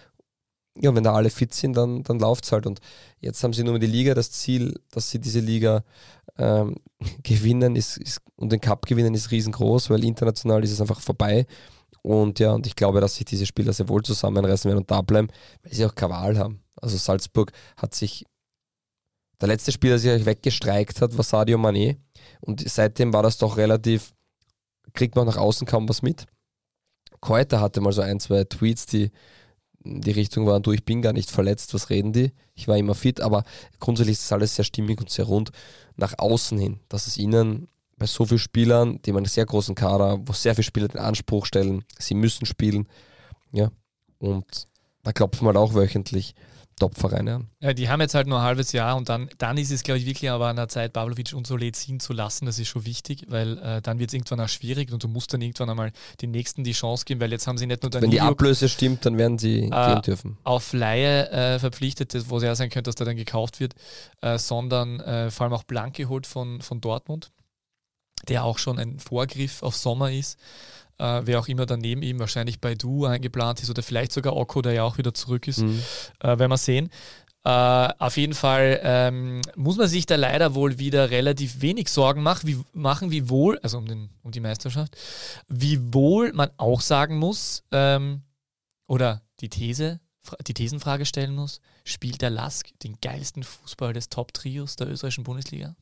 Ja, und wenn da alle fit sind, dann, dann läuft es halt. Und jetzt haben sie nur die Liga, das Ziel, dass sie diese Liga ähm, gewinnen ist, ist, und den Cup gewinnen, ist riesengroß, weil international ist es einfach vorbei. Und ja, und ich glaube, dass sich diese Spieler sehr wohl zusammenreißen werden und da bleiben, weil sie auch keine Wahl haben. Also Salzburg hat sich, der letzte Spieler, der sich weggestreikt hat, war Sadio Mané. Und seitdem war das doch relativ, kriegt man nach außen kaum was mit. Keuter hatte mal so ein, zwei Tweets, die in die Richtung waren, du, ich bin gar nicht verletzt, was reden die? Ich war immer fit, aber grundsätzlich ist das alles sehr stimmig und sehr rund nach außen hin, dass es ihnen bei so vielen Spielern, die haben einen sehr großen Kader, wo sehr viele Spieler den Anspruch stellen, sie müssen spielen, ja, und da klopfen wir halt auch wöchentlich Top-Vereine an. Ja, die haben jetzt halt nur ein halbes Jahr und dann, dann ist es, glaube ich, wirklich aber an der Zeit, Pavlovic und Solé ziehen zu lassen. Das ist schon wichtig, weil äh, dann wird es irgendwann auch schwierig und du musst dann irgendwann einmal den Nächsten die Chance geben, weil jetzt haben sie nicht nur Wenn die Ablöse stimmt, dann werden sie äh, gehen dürfen. auf Leihe äh, verpflichtet, wo es ja sein könnte, dass der dann gekauft wird, äh, sondern äh, vor allem auch Blank geholt von, von Dortmund, der auch schon ein Vorgriff auf Sommer ist. Uh, wer auch immer daneben ihm, wahrscheinlich Baidu eingeplant ist oder vielleicht sogar Oko, der ja auch wieder zurück ist, mhm. uh, werden wir sehen. Uh, auf jeden Fall ähm, muss man sich da leider wohl wieder relativ wenig Sorgen machen, wie, machen, wie wohl, also um, den, um die Meisterschaft, wie wohl man auch sagen muss, ähm, oder die These, die Thesenfrage stellen muss, spielt der Lask den geilsten Fußball des Top-Trios der österreichischen Bundesliga?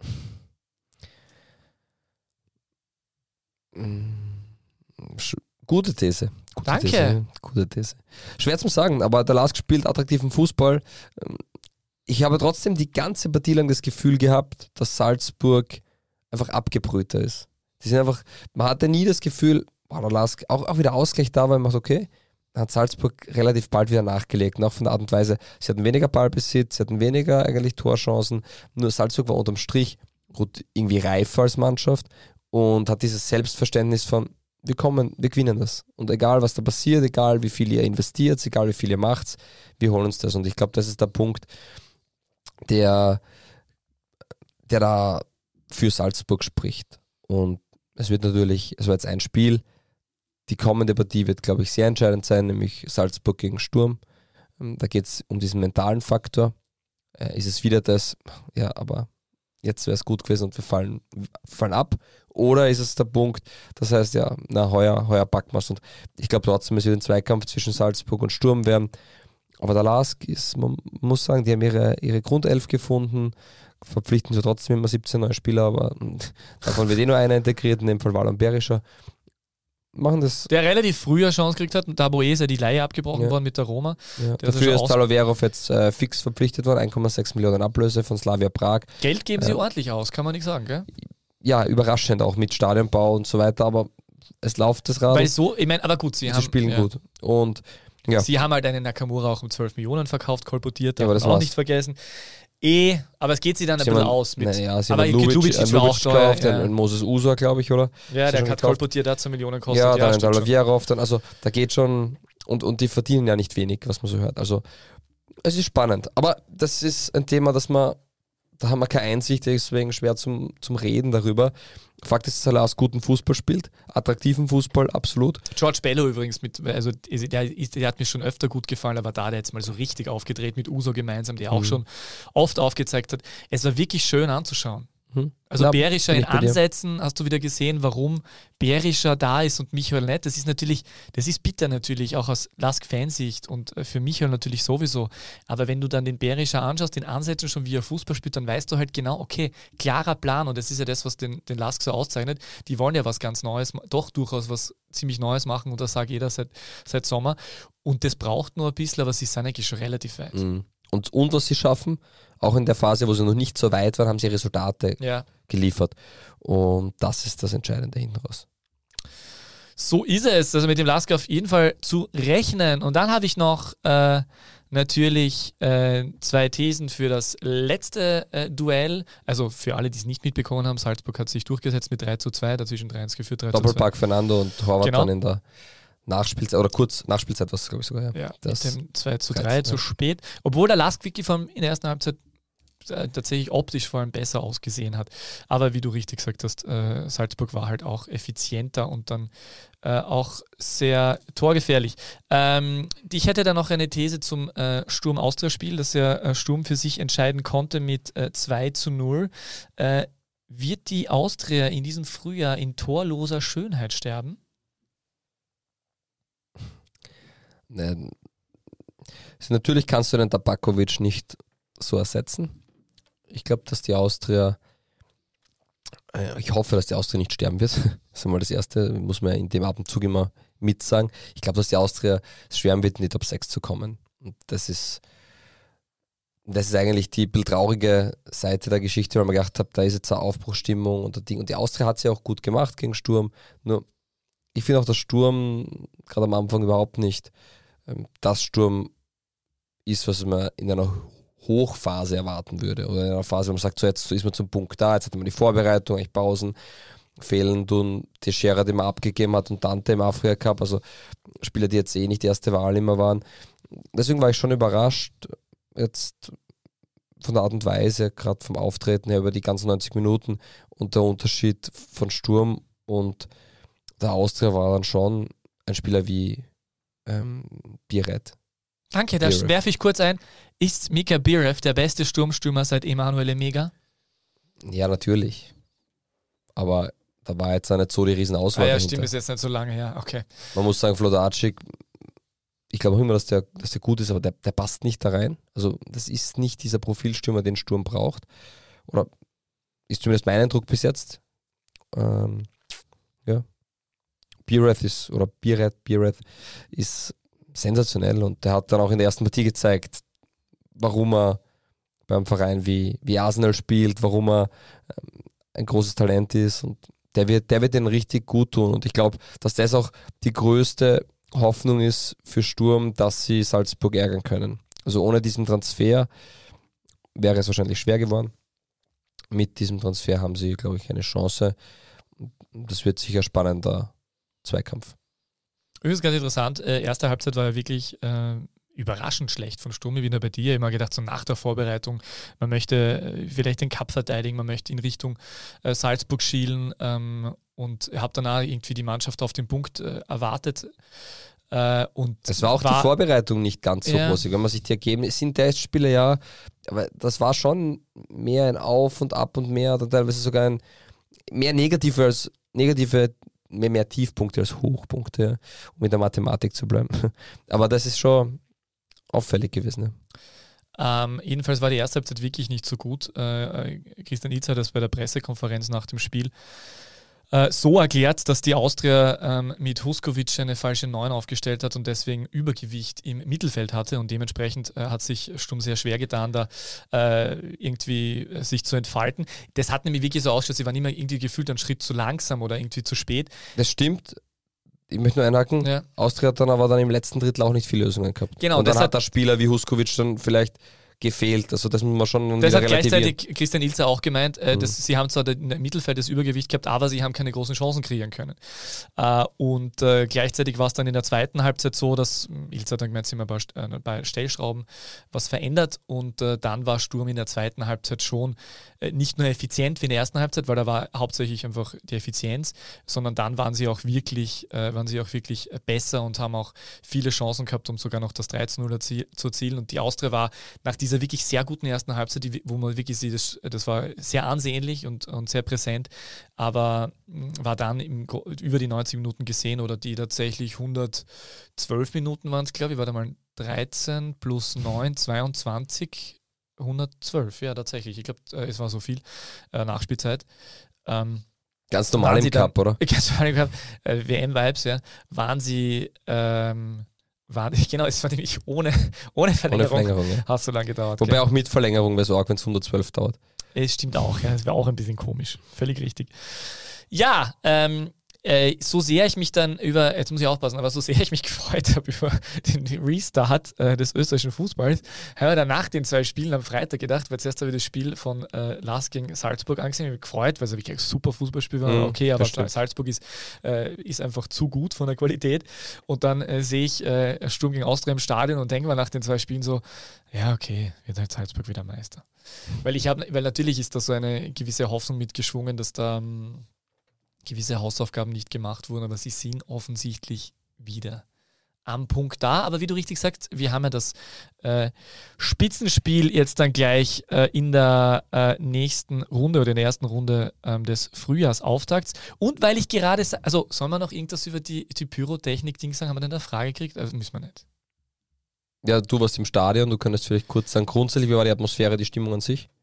Gute These. Gute Danke. These. Gute These. Schwer zu sagen, aber der Lask spielt attraktiven Fußball. Ich habe trotzdem die ganze Partie lang das Gefühl gehabt, dass Salzburg einfach abgebrühter ist. Die sind einfach, man hatte nie das Gefühl, boah, der Lask, auch, auch wieder Ausgleich da war, man macht okay, dann hat Salzburg relativ bald wieder nachgelegt. Und auch von der Art und Weise, sie hatten weniger Ballbesitz, sie hatten weniger eigentlich Torchancen, nur Salzburg war unterm Strich gut, irgendwie reifer als Mannschaft und hat dieses Selbstverständnis von, wir kommen, wir gewinnen das. Und egal, was da passiert, egal, wie viel ihr investiert, egal, wie viel ihr macht, wir holen uns das. Und ich glaube, das ist der Punkt, der, der da für Salzburg spricht. Und es wird natürlich, es war jetzt ein Spiel, die kommende Partie wird, glaube ich, sehr entscheidend sein, nämlich Salzburg gegen Sturm. Da geht es um diesen mentalen Faktor. Äh, ist es wieder das, ja, aber jetzt wäre es gut gewesen und wir fallen, fallen ab. Oder ist es der Punkt, das heißt ja, na, heuer, heuer packen wir es. Und ich glaube trotzdem, es wird ein Zweikampf zwischen Salzburg und Sturm werden. Aber der Lask ist, man muss sagen, die haben ihre, ihre Grundelf gefunden, verpflichten sie trotzdem immer siebzehn neue Spieler, aber davon wird eh nur einer integriert, in dem Fall Wallon Berischer. Machen das. Der relativ früh eine Chance gekriegt hat, und Dabo ist ja die Leihe abgebrochen ja. worden mit der Roma. Ja. Dafür ist Taloverov jetzt äh, fix verpflichtet worden, eins Komma sechs Millionen Ablöse von Slavia Prag. Geld geben sie äh, ordentlich aus, kann man nicht sagen, gell? Ja, überraschend auch mit Stadionbau und so weiter, aber es läuft das Rad. Weil so, ich meine, aber gut, sie, sie haben, spielen ja. gut. Und ja. Sie haben halt einen Nakamura auch um zwölf Millionen verkauft, kolportiert, ja, darf das man auch war's. nicht vergessen. Eh, aber es geht sie dann ein sie bisschen haben, aus mit. Naja, sie aber haben Lubitsch, Lubitsch ist auch teuer. gekauft, ja. Moses Usor, glaube ich, oder? Ja, ist der hat gekauft? kolportiert, der hat zwei Millionen gekostet. Ja, ja, dann Taloverov, dann, also da geht schon, und, und die verdienen ja nicht wenig, was man so hört. Also es ist spannend. Aber das ist ein Thema, das man, da haben wir keine Einsicht, deswegen schwer zum, zum Reden darüber. Fakt ist, dass er aus guten Fußball spielt, attraktiven Fußball, absolut. George Bello übrigens, mit, also der, ist, der hat mir schon öfter gut gefallen, aber da hat er jetzt mal so richtig aufgedreht mit Uso gemeinsam, der auch mhm. schon oft aufgezeigt hat. Es war wirklich schön anzuschauen. Hm. Also Ja, Berisha bin in ich bei dir. Ansätzen hast du wieder gesehen, warum Berisha da ist und Michael nicht. Das ist natürlich, das ist bitter natürlich, auch aus Lask-Fansicht und äh, für Michael natürlich sowieso. Aber wenn du dann den Berisha anschaust, den Ansätzen schon, wie er Fußball spielt, dann weißt du halt genau, okay, klarer Plan, und das ist ja das, was den, den Lask so auszeichnet. Die wollen ja was ganz Neues, doch durchaus was ziemlich Neues machen, und das sagt jeder seit, seit Sommer. Und das braucht nur ein bisschen, aber sie sind eigentlich schon relativ weit. Mhm. Und, und was sie schaffen, auch in der Phase, wo sie noch nicht so weit waren, haben sie Resultate Ja. geliefert. Und das ist das Entscheidende hinten raus. So ist es. Also mit dem Lask auf jeden Fall zu rechnen. Und dann habe ich noch äh, natürlich äh, zwei Thesen für das letzte äh, Duell. Also für alle, die es nicht mitbekommen haben, Salzburg hat sich durchgesetzt mit drei zu zwei, dazwischen drei eins geführt, drei zu zwei. Doppelpack Fernando und Horvath Genau. dann in der Nachspielzeit, oder kurz Nachspielzeit, was glaube ich sogar. Ja, Ja, das mit dem zwei zu drei drei zu zu spät. Obwohl der Lask wirklich vom, in der ersten Halbzeit äh, tatsächlich optisch vor allem besser ausgesehen hat. Aber wie du richtig gesagt hast, äh, Salzburg war halt auch effizienter und dann äh, auch sehr torgefährlich. Ähm, ich hätte da noch eine These zum äh, Sturm-Austria-Spiel, das ja äh, Sturm für sich entscheiden konnte mit äh, zwei zu null. Äh, wird die Austria in diesem Frühjahr in torloser Schönheit sterben? Ne, also natürlich kannst du den Tabakovic nicht so ersetzen. Ich glaube, dass die Austria, äh, ich hoffe, dass die Austria nicht sterben wird. Das ist einmal das Erste, muss man in dem Atemzug immer mitsagen. Ich glaube, dass die Austria es schwer wird, in die Top sechs zu kommen. Und das ist, das ist eigentlich die bisschen traurige Seite der Geschichte, weil man gedacht hat, da ist jetzt eine Aufbruchsstimmung und, Ding. Und die Austria hat es ja auch gut gemacht gegen Sturm. Nur, ich finde auch, dass Sturm gerade am Anfang überhaupt nicht das Sturm ist, was man in einer Hochphase erwarten würde. Oder in einer Phase, wo man sagt, so jetzt ist man zum Punkt da, jetzt hat man die Vorbereitung, eigentlich Pausen, fehlen und die Scherer, die man abgegeben hat, und Dante im Afrika Cup, also Spieler, die jetzt eh nicht die erste Wahl immer waren. Deswegen war ich schon überrascht, jetzt von der Art und Weise, gerade vom Auftreten her über die ganzen neunzig Minuten, und der Unterschied von Sturm und der Austria war dann schon ein Spieler wie ähm, Biret. Danke, da Birev. werfe ich kurz ein. Ist Mika Birev der beste Sturmstürmer seit Emanuel Emega? Ja, natürlich. Aber da war jetzt auch nicht so die Riesenauswahl Ah ja, dahinter. stimmt, ist jetzt nicht so lange her. Okay. Man muss sagen, Flodarczyk, ich glaube auch immer, dass der, dass der gut ist, aber der, der passt nicht da rein. Also das ist nicht dieser Profilstürmer, den Sturm braucht. Oder ist zumindest mein Eindruck bis jetzt. Ähm, ja. Biret ist, oder Biret, Biret ist sensationell, und der hat dann auch in der ersten Partie gezeigt, warum er beim Verein wie, wie Arsenal spielt, warum er ähm, ein großes Talent ist, und der wird, der wird den richtig gut tun, und ich glaube, dass das auch die größte Hoffnung ist für Sturm, dass sie Salzburg ärgern können. Also ohne diesen Transfer wäre es wahrscheinlich schwer geworden. Mit diesem Transfer haben sie, glaube ich, eine Chance. Das wird sicher spannender Zweikampf. Übrigens ganz interessant, äh, erste Halbzeit war ja wirklich äh, überraschend schlecht von Sturm. Ich bin da bei dir, ich habe immer gedacht, so nach der Vorbereitung, man möchte äh, vielleicht den Cup verteidigen, man möchte in Richtung äh, Salzburg schielen, ähm, und habe dann auch irgendwie die Mannschaft auf den Punkt äh, erwartet. Äh, und Das war auch die Vorbereitung nicht ganz so Ja. rosig, wenn man sich die Ergebnisse, es sind Testspiele, ja, aber das war schon mehr ein Auf und Ab und mehr, oder teilweise sogar ein mehr negative als negative, mehr, mehr Tiefpunkte als Hochpunkte, ja, um in der Mathematik zu bleiben. Aber das ist schon auffällig gewesen. Ja. Ähm, jedenfalls war die erste Halbzeit wirklich nicht so gut. Äh, Christian Itz hat das bei der Pressekonferenz nach dem Spiel äh, so erklärt, dass die Austria ähm, mit Huskovic eine falsche neun aufgestellt hat und deswegen Übergewicht im Mittelfeld hatte, und dementsprechend äh, hat sich Sturm sehr schwer getan, da äh, irgendwie äh, sich zu entfalten. Das hat nämlich wirklich so ausgeschaut, sie waren immer irgendwie gefühlt einen Schritt zu langsam oder irgendwie zu spät. Das stimmt. Ich möchte nur einhaken, Ja. Austria hat dann aber dann im letzten Drittel auch nicht viele Lösungen gehabt. Genau, und dann das hat hat- der Spieler wie Huskovic dann vielleicht gefehlt. Also das muss man schon Das wieder hat relativieren. gleichzeitig Christian Ilzer auch gemeint, äh, Mhm. dass sie haben zwar im Mittelfeld das Übergewicht gehabt, aber sie haben keine großen Chancen kreieren können. Äh, und äh, gleichzeitig war es dann in der zweiten Halbzeit so, dass mh, Ilzer hat dann gemeint, sie haben bei, St- äh, bei Stellschrauben was verändert, und äh, dann war Sturm in der zweiten Halbzeit schon äh, nicht nur effizient wie in der ersten Halbzeit, weil da war hauptsächlich einfach die Effizienz, sondern dann waren sie auch wirklich, äh, waren sie auch wirklich besser und haben auch viele Chancen gehabt, um sogar noch das drei zu null erzie- zu erzielen, und die Austria war nach dieser dieser wirklich sehr guten ersten Halbzeit, die, wo man wirklich sieht, das, das war sehr ansehnlich und, und sehr präsent, aber war dann im, über die neunzig Minuten gesehen oder die tatsächlich hundertzwölf Minuten waren es, glaube ich, war da mal dreizehn plus neun, zweiundzwanzig, hundertzwölf, ja tatsächlich, ich glaube, es war so viel äh, Nachspielzeit. Ähm, Ganz normal im Cup, dann, oder? Ganz normal im Cup, äh, W M-Vibes, ja, waren sie ähm, War, genau, es war nämlich ohne, ohne Verlängerung. Ohne Verlängerung, ja. Hat so lange gedauert. Wobei gell? auch mit Verlängerung wäre es arg, wenn es hundertzwölf dauert. Es stimmt auch, ja. Das wäre auch ein bisschen komisch. Völlig richtig. Ja, ähm, äh, so sehr ich mich dann über, jetzt muss ich aufpassen, aber so sehr ich mich gefreut habe über den Restart äh, des österreichischen Fußballs, habe ich dann nach den zwei Spielen am Freitag gedacht, weil zuerst habe ich das Spiel von äh, Lars gegen Salzburg angesehen, ich habe mich gefreut, weil es wirklich ein super Fußballspiel war. Mhm, okay, aber stimmt. Salzburg ist, äh, ist einfach zu gut von der Qualität. Und dann äh, sehe ich äh, Sturm gegen Austria im Stadion und denke mir nach den zwei Spielen so, ja, okay, wird halt Salzburg wieder Meister. Weil ich habe, weil natürlich ist da so eine gewisse Hoffnung mitgeschwungen, dass da ähm, gewisse Hausaufgaben nicht gemacht wurden, aber sie sind offensichtlich wieder am Punkt da. Aber wie du richtig sagst, wir haben ja das äh, Spitzenspiel jetzt dann gleich äh, in der äh, nächsten Runde oder in der ersten Runde ähm, des Frühjahrsauftakts. Und weil ich gerade, sa- also sollen wir noch irgendwas über die, die Pyrotechnik-Dings sagen? Haben wir denn eine Frage gekriegt? Also müssen wir nicht. Ja, du warst im Stadion, du könntest vielleicht kurz sagen, grundsätzlich, wie war die Atmosphäre, die Stimmung an sich?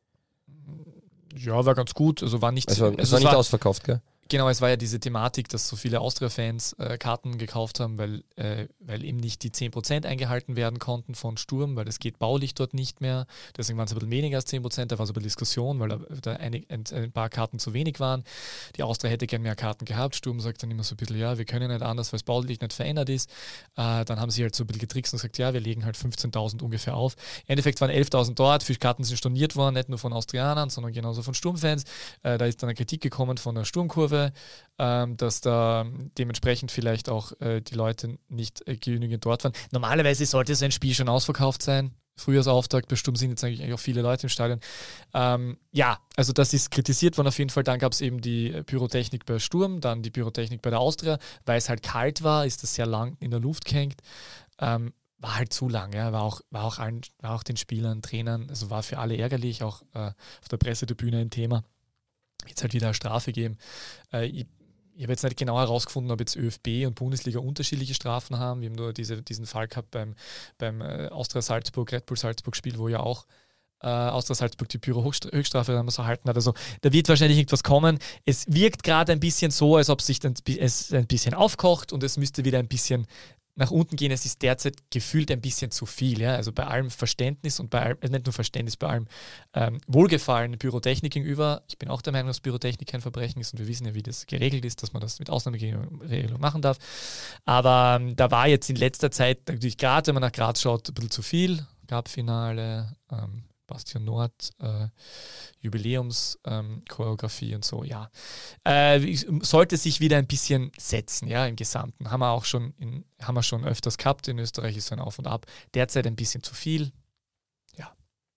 Ja, war ganz gut. Also war nicht, Es war, also es war nicht ausverkauft, gell? Genau, es war ja diese Thematik, dass so viele Austria-Fans äh, Karten gekauft haben, weil, äh, weil eben nicht die zehn Prozent eingehalten werden konnten von Sturm, weil das geht baulich dort nicht mehr. Deswegen waren es ein bisschen weniger als zehn Prozent, da war so ein bisschen Diskussion, weil da, da ein, ein, ein paar Karten zu wenig waren. Die Austria hätte gern mehr Karten gehabt. Sturm sagt dann immer so ein bisschen, ja, wir können nicht anders, weil es baulich nicht verändert ist. Äh, dann haben sie halt so ein bisschen getrickst und gesagt, ja, wir legen halt fünfzehntausend ungefähr auf. Im Endeffekt waren elftausend dort, viele Karten sind storniert worden, nicht nur von Austrianern, sondern genauso von Sturmfans. Äh, da ist dann eine Kritik gekommen von der Sturmkurve, Ähm, dass da dementsprechend vielleicht auch äh, die Leute nicht äh, genügend dort waren. Normalerweise sollte so ein Spiel schon ausverkauft sein. Frühjahrsauftakt, bestimmt sind jetzt eigentlich auch viele Leute im Stadion. Ähm, ja, also das ist kritisiert worden auf jeden Fall. Dann gab es eben die Pyrotechnik bei Sturm, dann die Pyrotechnik bei der Austria. Weil es halt kalt war, ist das sehr lang in der Luft gehängt. Ähm, war halt zu lang, ja. war, auch, war, auch allen, war auch den Spielern, Trainern, also war für alle ärgerlich, auch äh, auf der Pressetribüne ein Thema. Jetzt halt wieder eine Strafe geben. Äh, ich Ich habe jetzt nicht genau herausgefunden, ob jetzt ÖFB und Bundesliga unterschiedliche Strafen haben. Wir haben nur diese, diesen Fall gehabt beim, beim äh, Austria Salzburg, Red Bull Salzburg Spiel, wo ja auch äh, Austria Salzburg die Pyro-Höchststrafe damals erhalten hat. Also da wird wahrscheinlich irgendwas kommen. Es wirkt gerade ein bisschen so, als ob sich dann, es ein bisschen aufkocht und es müsste wieder ein bisschen nach unten gehen. Es ist derzeit gefühlt ein bisschen zu viel. Ja? Also bei allem Verständnis und bei allem, nicht nur Verständnis, bei allem ähm, Wohlgefallen Pyrotechnik gegenüber. Ich bin auch der Meinung, dass Pyrotechnik kein Verbrechen ist und wir wissen ja, wie das geregelt ist, dass man das mit Ausnahmeregelung machen darf. Aber ähm, da war jetzt in letzter Zeit natürlich gerade, wenn man nach Graz schaut, ein bisschen zu viel. Cup-Finale, ähm, Bastion Nord, äh, Jubiläums-Choreografie ähm, und so, ja. Äh, sollte sich wieder ein bisschen setzen, ja, im Gesamten. Haben wir auch schon, in, haben wir schon öfters gehabt. In Österreich ist so ein Auf und Ab. Derzeit ein bisschen zu viel. Ja.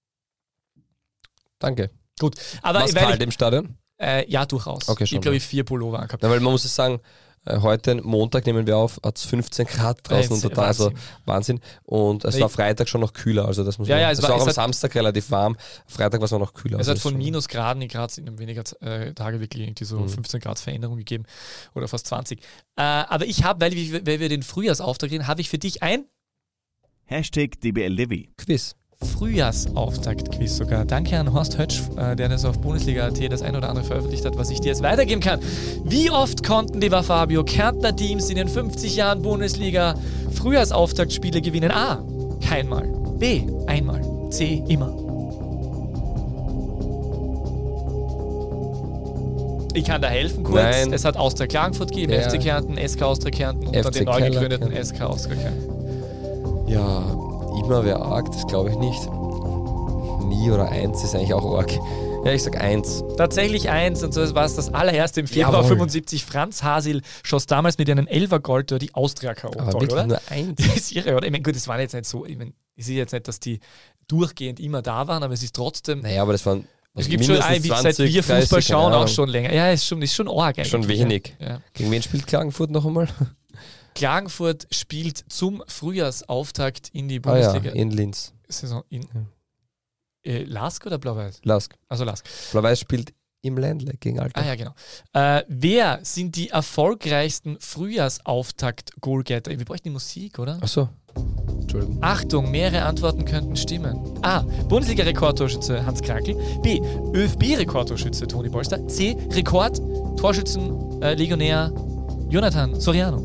Danke. Gut. Aber Warst weil kalt ich, im Stadion? äh, ja, durchaus. Okay, ich schon habe, glaube mal. ich, vier Pullover angehabt. Ja, weil man muss es sagen, äh, heute, Montag nehmen wir auf, hat es fünfzehn Grad draußen Wahnsinn. unter Tag, also Wahnsinn. Und es Ich- war Freitag schon noch kühler, also das muss Ja, man, ja, es es war- war auch es am hat- Samstag relativ warm, Freitag war es auch noch kühler. Es also hat ist von schon- Minusgraden in Graz in weniger äh, Tage wirklich irgendwie so Mhm. fünfzehn Grad Veränderung gegeben oder fast zwanzig. Äh, aber ich habe, weil, wir- weil wir den Frühjahrsauftakt reden, habe ich für dich ein Hashtag D B L D W. Quiz. Frühjahrsauftakt-Quiz sogar. Danke an Horst Hötsch, äh, der das auf Bundesliga punkt a t das ein oder andere veröffentlicht hat, was ich dir jetzt weitergeben kann. Wie oft konnten die Fabio Kärntner Teams in den fünfzig Jahren Bundesliga Frühjahrsauftaktspiele gewinnen? A. Keinmal. B. Einmal. C. Immer. Ich kann da helfen kurz. Nein. Es hat Austria Klagenfurt gegeben, Ja. F C Kärnten, S K Austria Kärnten und F dann C den neu Keller gegründeten Kärnten. S K Austria Kärnten. Ja, immer wäre arg, das glaube ich nicht. Nie oder eins ist eigentlich auch arg. Ja, ich sag eins. Tatsächlich eins, und so war es das allererste im Februar Jawohl. fünfundsiebzig. Franz Hasil schoss damals mit einem Elfer-Gold die Austria K O. Aber Toll, wirklich oder? nur eins. Das ist irre, oder? Ich meine, gut, das war jetzt nicht so, ich meine, es ist jetzt nicht, dass die durchgehend immer da waren, aber es ist trotzdem, Naja, aber das waren es gibt schon, mindestens ein, wie seit zwanzig, wir Fußball dreißig, schauen, keine auch Ahnung. schon länger. Ja, ist schon, ist schon arg eigentlich. Schon wenig. Ja. Gegen wen spielt Klagenfurt noch einmal? Klagenfurt spielt zum Frühjahrsauftakt in die Ah ja, Bundesliga-Saison in Linz. in, Ja. Äh, Lask oder Blau-Weiß? Lask. Also Lask. Blau-Weiß spielt im Ländle gegen Alter. Ah ja, genau. Äh, wer sind die erfolgreichsten Frühjahrsauftakt-Goalgetter? Wir bräuchten die Musik, oder? Achso. Entschuldigung. Achtung, mehrere Antworten könnten stimmen. A. Bundesliga-Rekordtorschütze Hans Krankel. B. ÖFB-Rekordtorschütze Toni Polster. C. Rekord-Torschützen-Legionär Jonathan Soriano.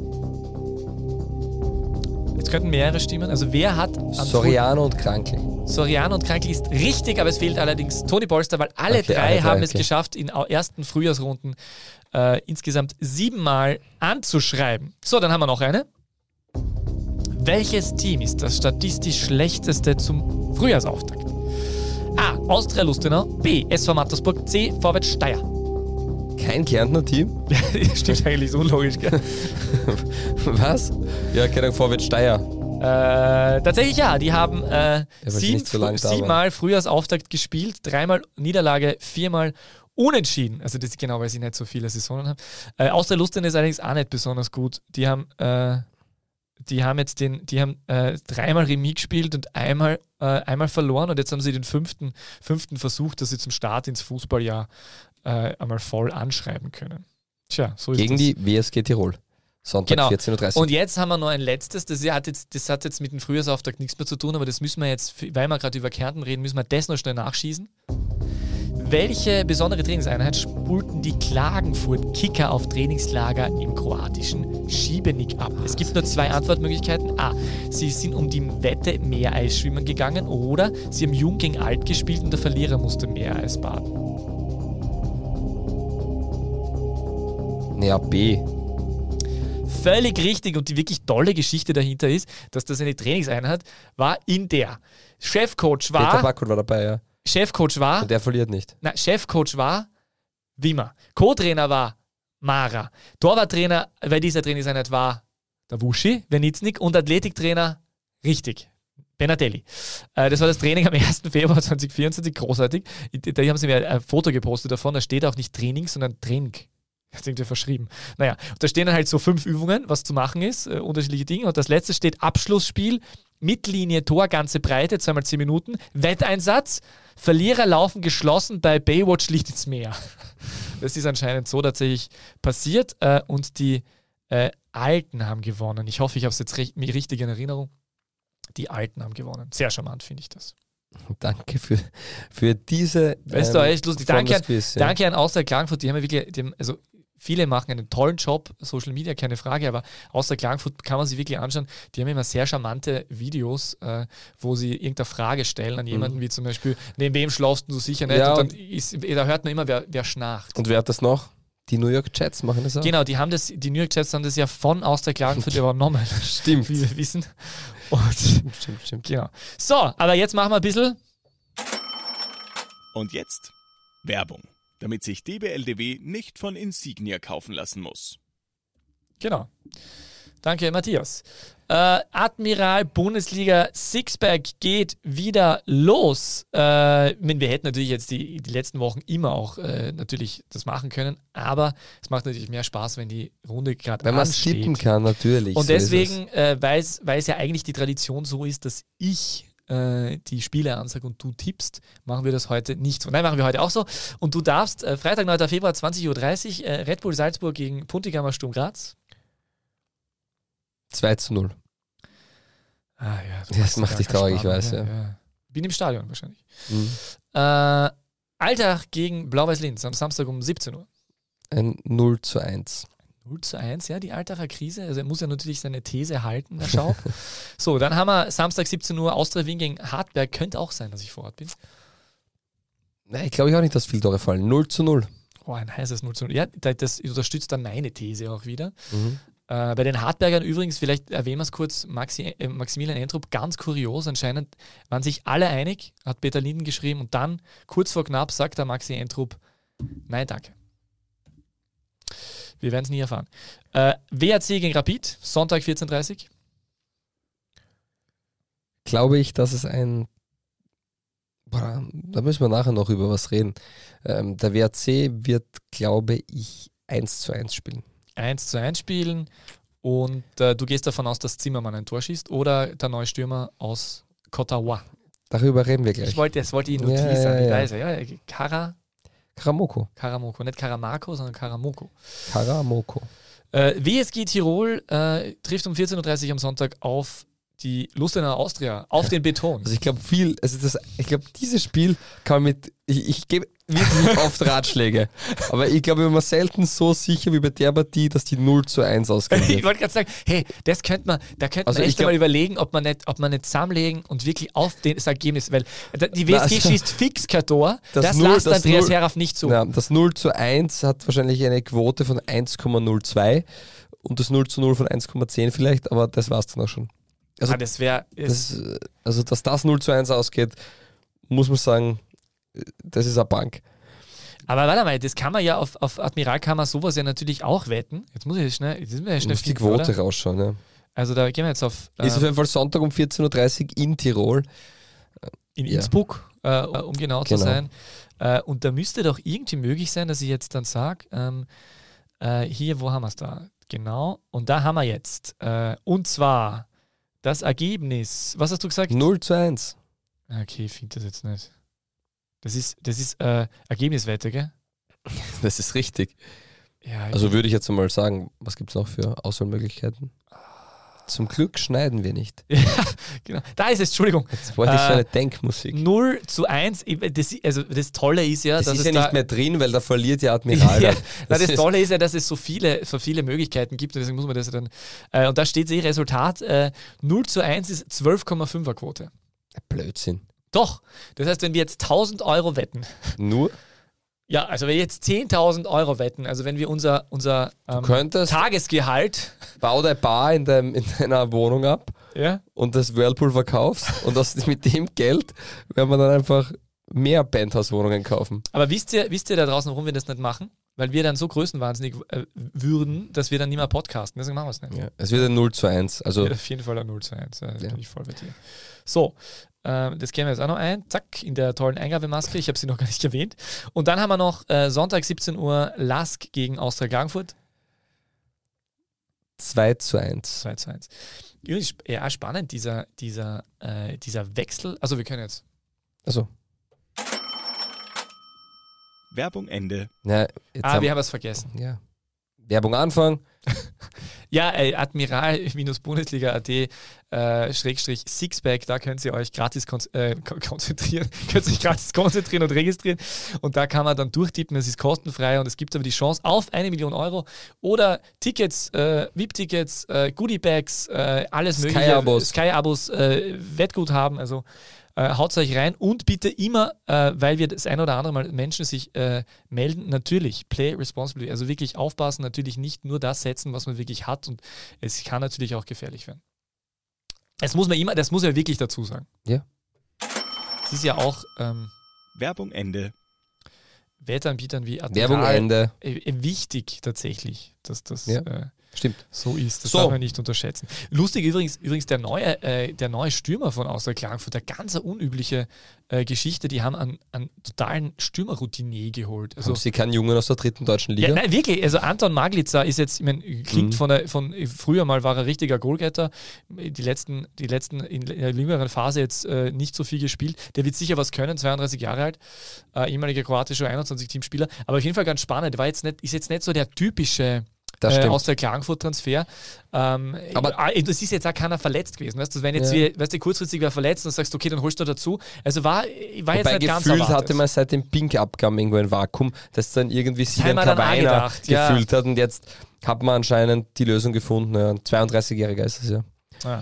Jetzt könnten mehrere stimmen. Also wer hat... am Soriano und Krankel. Soriano und Krankel ist richtig, aber es fehlt allerdings Toni Polster, weil alle Okay, drei alle drei, haben es okay. geschafft, in au- ersten Frühjahrsrunden äh, insgesamt siebenmal anzuschreiben. So, dann haben wir noch eine. Welches Team ist das statistisch schlechteste zum Frühjahrsauftakt? A. Austria Lustenau. B. S V Mattersburg. C. Vorwärts Steyr. Kein Kärntner Team? Stimmt eigentlich, ist unlogisch, gell? Was? Ja, keine Ahnung, Vorwärts Steyr. Äh, tatsächlich ja, die haben äh, weil sie sieben, nicht so lang da siebenmal Frühjahrsauftakt gespielt, dreimal Niederlage, viermal Unentschieden. Also das ist genau, weil sie nicht so viele Saisonen haben. Äh, Austria Lustenau ist allerdings auch nicht besonders gut. Die haben, äh, die haben jetzt den, die haben äh, dreimal Remis gespielt und einmal, äh, einmal verloren und jetzt haben sie den fünften, fünften Versuch, dass sie zum Start ins Fußballjahr äh, einmal voll anschreiben können. Tja, so ist Gegen das. die W S G Tirol. Sonntag Genau. vierzehn Uhr dreißig. Und jetzt haben wir noch ein letztes, das hat jetzt, das hat jetzt mit dem Frühjahrsauftakt nichts mehr zu tun, aber das müssen wir jetzt, weil wir gerade über Kärnten reden, müssen wir das noch schnell nachschießen. Welche besondere Trainingseinheit spulten die Klagenfurt Kicker auf Trainingslager im kroatischen Šibenik ab? Es gibt nur zwei Antwortmöglichkeiten. A. Sie sind um die Wette Meereisschwimmen gegangen oder sie haben Jung gegen Alt gespielt und der Verlierer musste Meereis baden. Naja, B. Völlig richtig und die wirklich tolle Geschichte dahinter ist, dass das eine Trainingseinheit war, in der Chefcoach Peter war, Backholt war dabei, ja. Chefcoach war, Und der verliert nicht. na, Chefcoach war Wimmer, Co-Trainer war Mara, Torwarttrainer bei dieser Trainingseinheit war der Wuschi, Weniznik und Athletiktrainer, richtig, Benatelli. Äh, das war das Training am ersten Februar zweitausendvierundzwanzig, großartig. Da haben sie mir ein Foto gepostet davon, da steht auch nicht Training, sondern Training. Das ist irgendwie verschrieben. Naja, und da stehen dann halt so fünf Übungen, was zu machen ist, äh, unterschiedliche Dinge. Und das letzte steht Abschlussspiel, Mittellinie, Tor, ganze Breite, zweimal zehn Minuten, Wetteinsatz, Verlierer laufen geschlossen bei Baywatch Licht ins Meer. Das ist anscheinend so tatsächlich passiert äh, und die äh, Alten haben gewonnen. Ich hoffe, ich habe es jetzt recht, richtig in Erinnerung. Die Alten haben gewonnen. Sehr charmant finde ich das. Danke für, für diese. Weißt du, ähm, echt lustig. Form Danke des an, Quiz, ja. danke an Austria Klagenfurt, die haben ja wirklich, die haben, also viele machen einen tollen Job, Social Media, keine Frage, aber Austria Klagenfurt kann man sich wirklich anschauen, die haben immer sehr charmante Videos, äh, wo sie irgendeine Frage stellen an jemanden, Mhm. wie zum Beispiel, neben wem schlafst du sicher nicht? Ja, und dann ist, da hört man immer, wer, wer schnarcht. Und wer hat das noch? Die New York Jets machen das auch? Genau, die haben das, die New York Jets haben das ja von Austria Klagenfurt übernommen, Stimmt. wie wir wissen. Und, Stimmt, stimmt. genau. So, aber jetzt machen wir ein bisschen. Und jetzt Werbung, damit sich D B L D W nicht von Insignia kaufen lassen muss. Genau. Danke, Matthias. Äh, Admiral Bundesliga Sixpack geht wieder los. Äh, ich meine, wir hätten natürlich jetzt die, die letzten Wochen immer auch äh, natürlich das machen können, aber es macht natürlich mehr Spaß, wenn die Runde gerade Wenn man ansteht. skippen kann, natürlich. Und so ist es. deswegen, äh, weil es ja eigentlich die Tradition so ist, dass ich äh, die Spiele ansage und du tippst, machen wir das heute nicht so. Nein, machen wir heute auch so. Und du darfst äh, Freitag, neunter Februar, zwanzig Uhr dreißig, äh, Red Bull Salzburg gegen Puntigammer Sturm Graz. zwei zu null. Ah ja, du Das machst macht gar dich keine traurig, ich Spannung, weiß, ja. Bin im Stadion wahrscheinlich. Mhm. Äh, Alltag gegen Blau-Weiß-Linz am Samstag um siebzehn Uhr. Ein null zu eins. null zu eins, ja, die Altacher Krise. Also er muss ja natürlich seine These halten, der Schau. So, dann haben wir Samstag siebzehn Uhr Austria Wien gegen Hartberg. Könnte auch sein, dass ich vor Ort bin. Nein, ich glaube ich auch nicht, dass viele Tore fallen. null zu null. Oh, ein heißes null zu null. Ja, das unterstützt dann meine These auch wieder. Mhm. Äh, bei den Hartbergern übrigens, vielleicht erwähnen wir es kurz, Maxi, äh, Maximilian Entrup, ganz kurios, anscheinend waren sich alle einig, hat Peter Linden geschrieben und dann, kurz vor knapp, sagt der Maxi Entrup, nein, danke. Wir werden es nie erfahren. Äh, W R C gegen Rapid, Sonntag vierzehn Uhr dreißig. Glaube ich, dass es ein. Boah, da müssen wir nachher noch über was reden. Ähm, der W R C wird, glaube ich, eins zu eins spielen. eins zu eins spielen und äh, du gehst davon aus, dass Zimmermann ein Tor schießt oder der neue Stürmer aus Kottawa. Darüber reden wir gleich. Ich wollte, das wollte ich nur Ja, teasern, ja, ich ja. weiß ja. ja Kara, Karamoko. Karamoko, nicht Karamako, sondern Karamoko. Karamoko. Äh, W S G Tirol äh, trifft um vierzehn Uhr dreißig am Sonntag auf die Lustenauer Austria, auf den Beton. Also ich glaube viel, also das, ich glaube dieses Spiel kann man mit, ich, ich gebe wirklich oft Ratschläge, aber ich glaube, ich bin mir selten so sicher wie bei der Partie, dass die null zu eins ausgehen Ich wird. wollte gerade sagen, hey, das könnte man, da könnte Also man ich echt glaub- mal überlegen, ob man nicht, ob man nicht zusammenlegen und wirklich auf den, das Ergebnis, weil die W S G Na, also- schießt fix kein Tor, das, Das Null- lasst das Andreas Null- Herauf nicht zu. Ja, das null zu eins hat wahrscheinlich eine Quote von eins Komma null zwei und das null zu null von eins Komma zehn vielleicht, aber das war's dann auch schon. Also, ah, das wäre, das, also dass das null zu eins ausgeht, muss man sagen, das ist eine Bank. aber warte mal, das kann man ja auf, auf Admiral kann man sowas ja natürlich auch wetten. Jetzt muss ich schnell, jetzt müssen wir ja Du schnell musst die finden, Quote oder? rausschauen. Ja. Also da gehen wir jetzt auf, äh, Ist auf jeden Fall Sonntag um vierzehn Uhr dreißig in Tirol. in ja. Innsbruck, äh, um genau zu Genau. sein. Äh, und da müsste doch irgendwie möglich sein, dass ich jetzt dann sage, ähm, äh, hier, wo haben wir es da? Genau. Und da haben wir jetzt. Äh, und zwar das Ergebnis. Was hast du gesagt? null zu eins. Okay, ich finde das jetzt nicht. Das ist, das ist äh, Ergebniswette, gell? Das ist richtig. Ja, Also würde ich jetzt mal sagen, was gibt es noch für Auswahlmöglichkeiten? Zum Glück schneiden wir nicht. ja, genau. Da ist es, Entschuldigung. Jetzt wollte ich so Äh, eine Denkmusik. null zu eins. Das, also das Tolle ist ja, Das dass ist es ja da, nicht mehr drin, weil da verliert ja Admiral. Ja, dann. na, das ist- Tolle ist ja, dass es so viele, so viele Möglichkeiten gibt und deswegen muss man das ja dann. Äh, und da steht eh Resultat: äh, null zu eins ist zwölf Komma fünfer Quote. Blödsinn. Doch. Das heißt, wenn wir jetzt tausend Euro wetten, Nur, ja, also wenn wir jetzt zehntausend Euro wetten, also wenn wir unser, unser ähm, könntest, Tagesgehalt, bau dein Bar in, deinem, in deiner Wohnung ab ja, und das Whirlpool verkaufst und das, mit dem Geld werden wir dann einfach mehr Penthouse-Wohnungen kaufen. aber wisst ihr, wisst ihr da draußen, warum wir das nicht machen? Weil wir dann so größenwahnsinnig äh, würden, dass wir dann nicht mehr podcasten. Deswegen machen wir es nicht. Ja, es wird ein null zu eins. Also Wird auf jeden Fall ein null zu eins. Ja, Ja. bin ich voll bei dir. So, ähm, das gehen wir jetzt auch noch ein. Zack, in der tollen Eingabemaske. Ich habe sie noch gar nicht erwähnt. Und dann haben wir noch äh, Sonntag siebzehn Uhr Lask gegen Austria Klagenfurt. zwei zu eins. zwei zu eins. Übrigens, ja, spannend, dieser, dieser, äh, dieser Wechsel. Also, wir können jetzt. Also, Werbung Ende. na, jetzt Ah, haben, wir haben es vergessen. ja. Werbung Anfang. Ja, äh, Admiral-Bundesliga.at äh, Schrägstrich Sixpack, da könnt ihr euch gratis kon äh, kon konzentrieren, könnt ihr euch gratis konzentrieren und registrieren und da kann man dann durchtippen, es ist kostenfrei und es gibt aber die Chance auf eine Million Euro oder Tickets, äh, V I P-Tickets, äh, Goodie-Bags, äh, alles mögliche, Sky-Abos. Sky-Abos, äh, Wettguthaben, also äh, haut euch rein und bitte immer, äh, weil wir das ein oder andere Mal Menschen sich äh, melden, natürlich play responsibly, also wirklich aufpassen, natürlich nicht nur das setzen, was man wirklich hat und es kann natürlich auch gefährlich werden. Das muss man immer, das muss man wirklich dazu sagen. Ja. Es ist ja auch ähm, Werbung Ende. Wettanbietern wie Werbung Admiral Ende. äh, äh, wichtig tatsächlich, dass das Ja. äh, Stimmt. so ist. Das So. darf man nicht unterschätzen. Lustig übrigens, übrigens der neue, äh, der neue Stürmer von Austria Klagenfurt, eine ganz unübliche äh, Geschichte, die haben einen, einen totalen Stürmerroutinier geholt. Also, Haben Sie keinen Jungen aus der dritten deutschen Liga? ja, nein, wirklich. Also Anton Maglica ist jetzt, ich meine, klingt Mhm. von, der, von früher mal war er richtiger Goalgetter. Die letzten, die letzten in der jüngeren Phase jetzt äh, nicht so viel gespielt. Der wird sicher was können, zweiunddreißig Jahre alt, äh, ehemaliger kroatischer einundzwanzig-Teamspieler. Aber auf jeden Fall ganz spannend. War jetzt nicht, ist jetzt nicht so der typische Das äh, stimmt. aus der Klagenfurt-Transfer. Ähm, Aber- aber das ist jetzt auch keiner verletzt gewesen. Weißt du, wenn jetzt Ja. wie, weißt du, kurzfristig wer verletzt, dann sagst du, okay, dann holst du dazu. Also war, war jetzt Wobei nicht ganz gefühlt erwartet. hatte man seit dem Pink-Abgang irgendwo ein Vakuum, das dann irgendwie haben Sinan wir dann auch Kavaina gedacht, ja. gefühlt hat und jetzt hat man anscheinend die Lösung gefunden. Ja, ein zweiunddreißigjähriger ist es ja. Ja.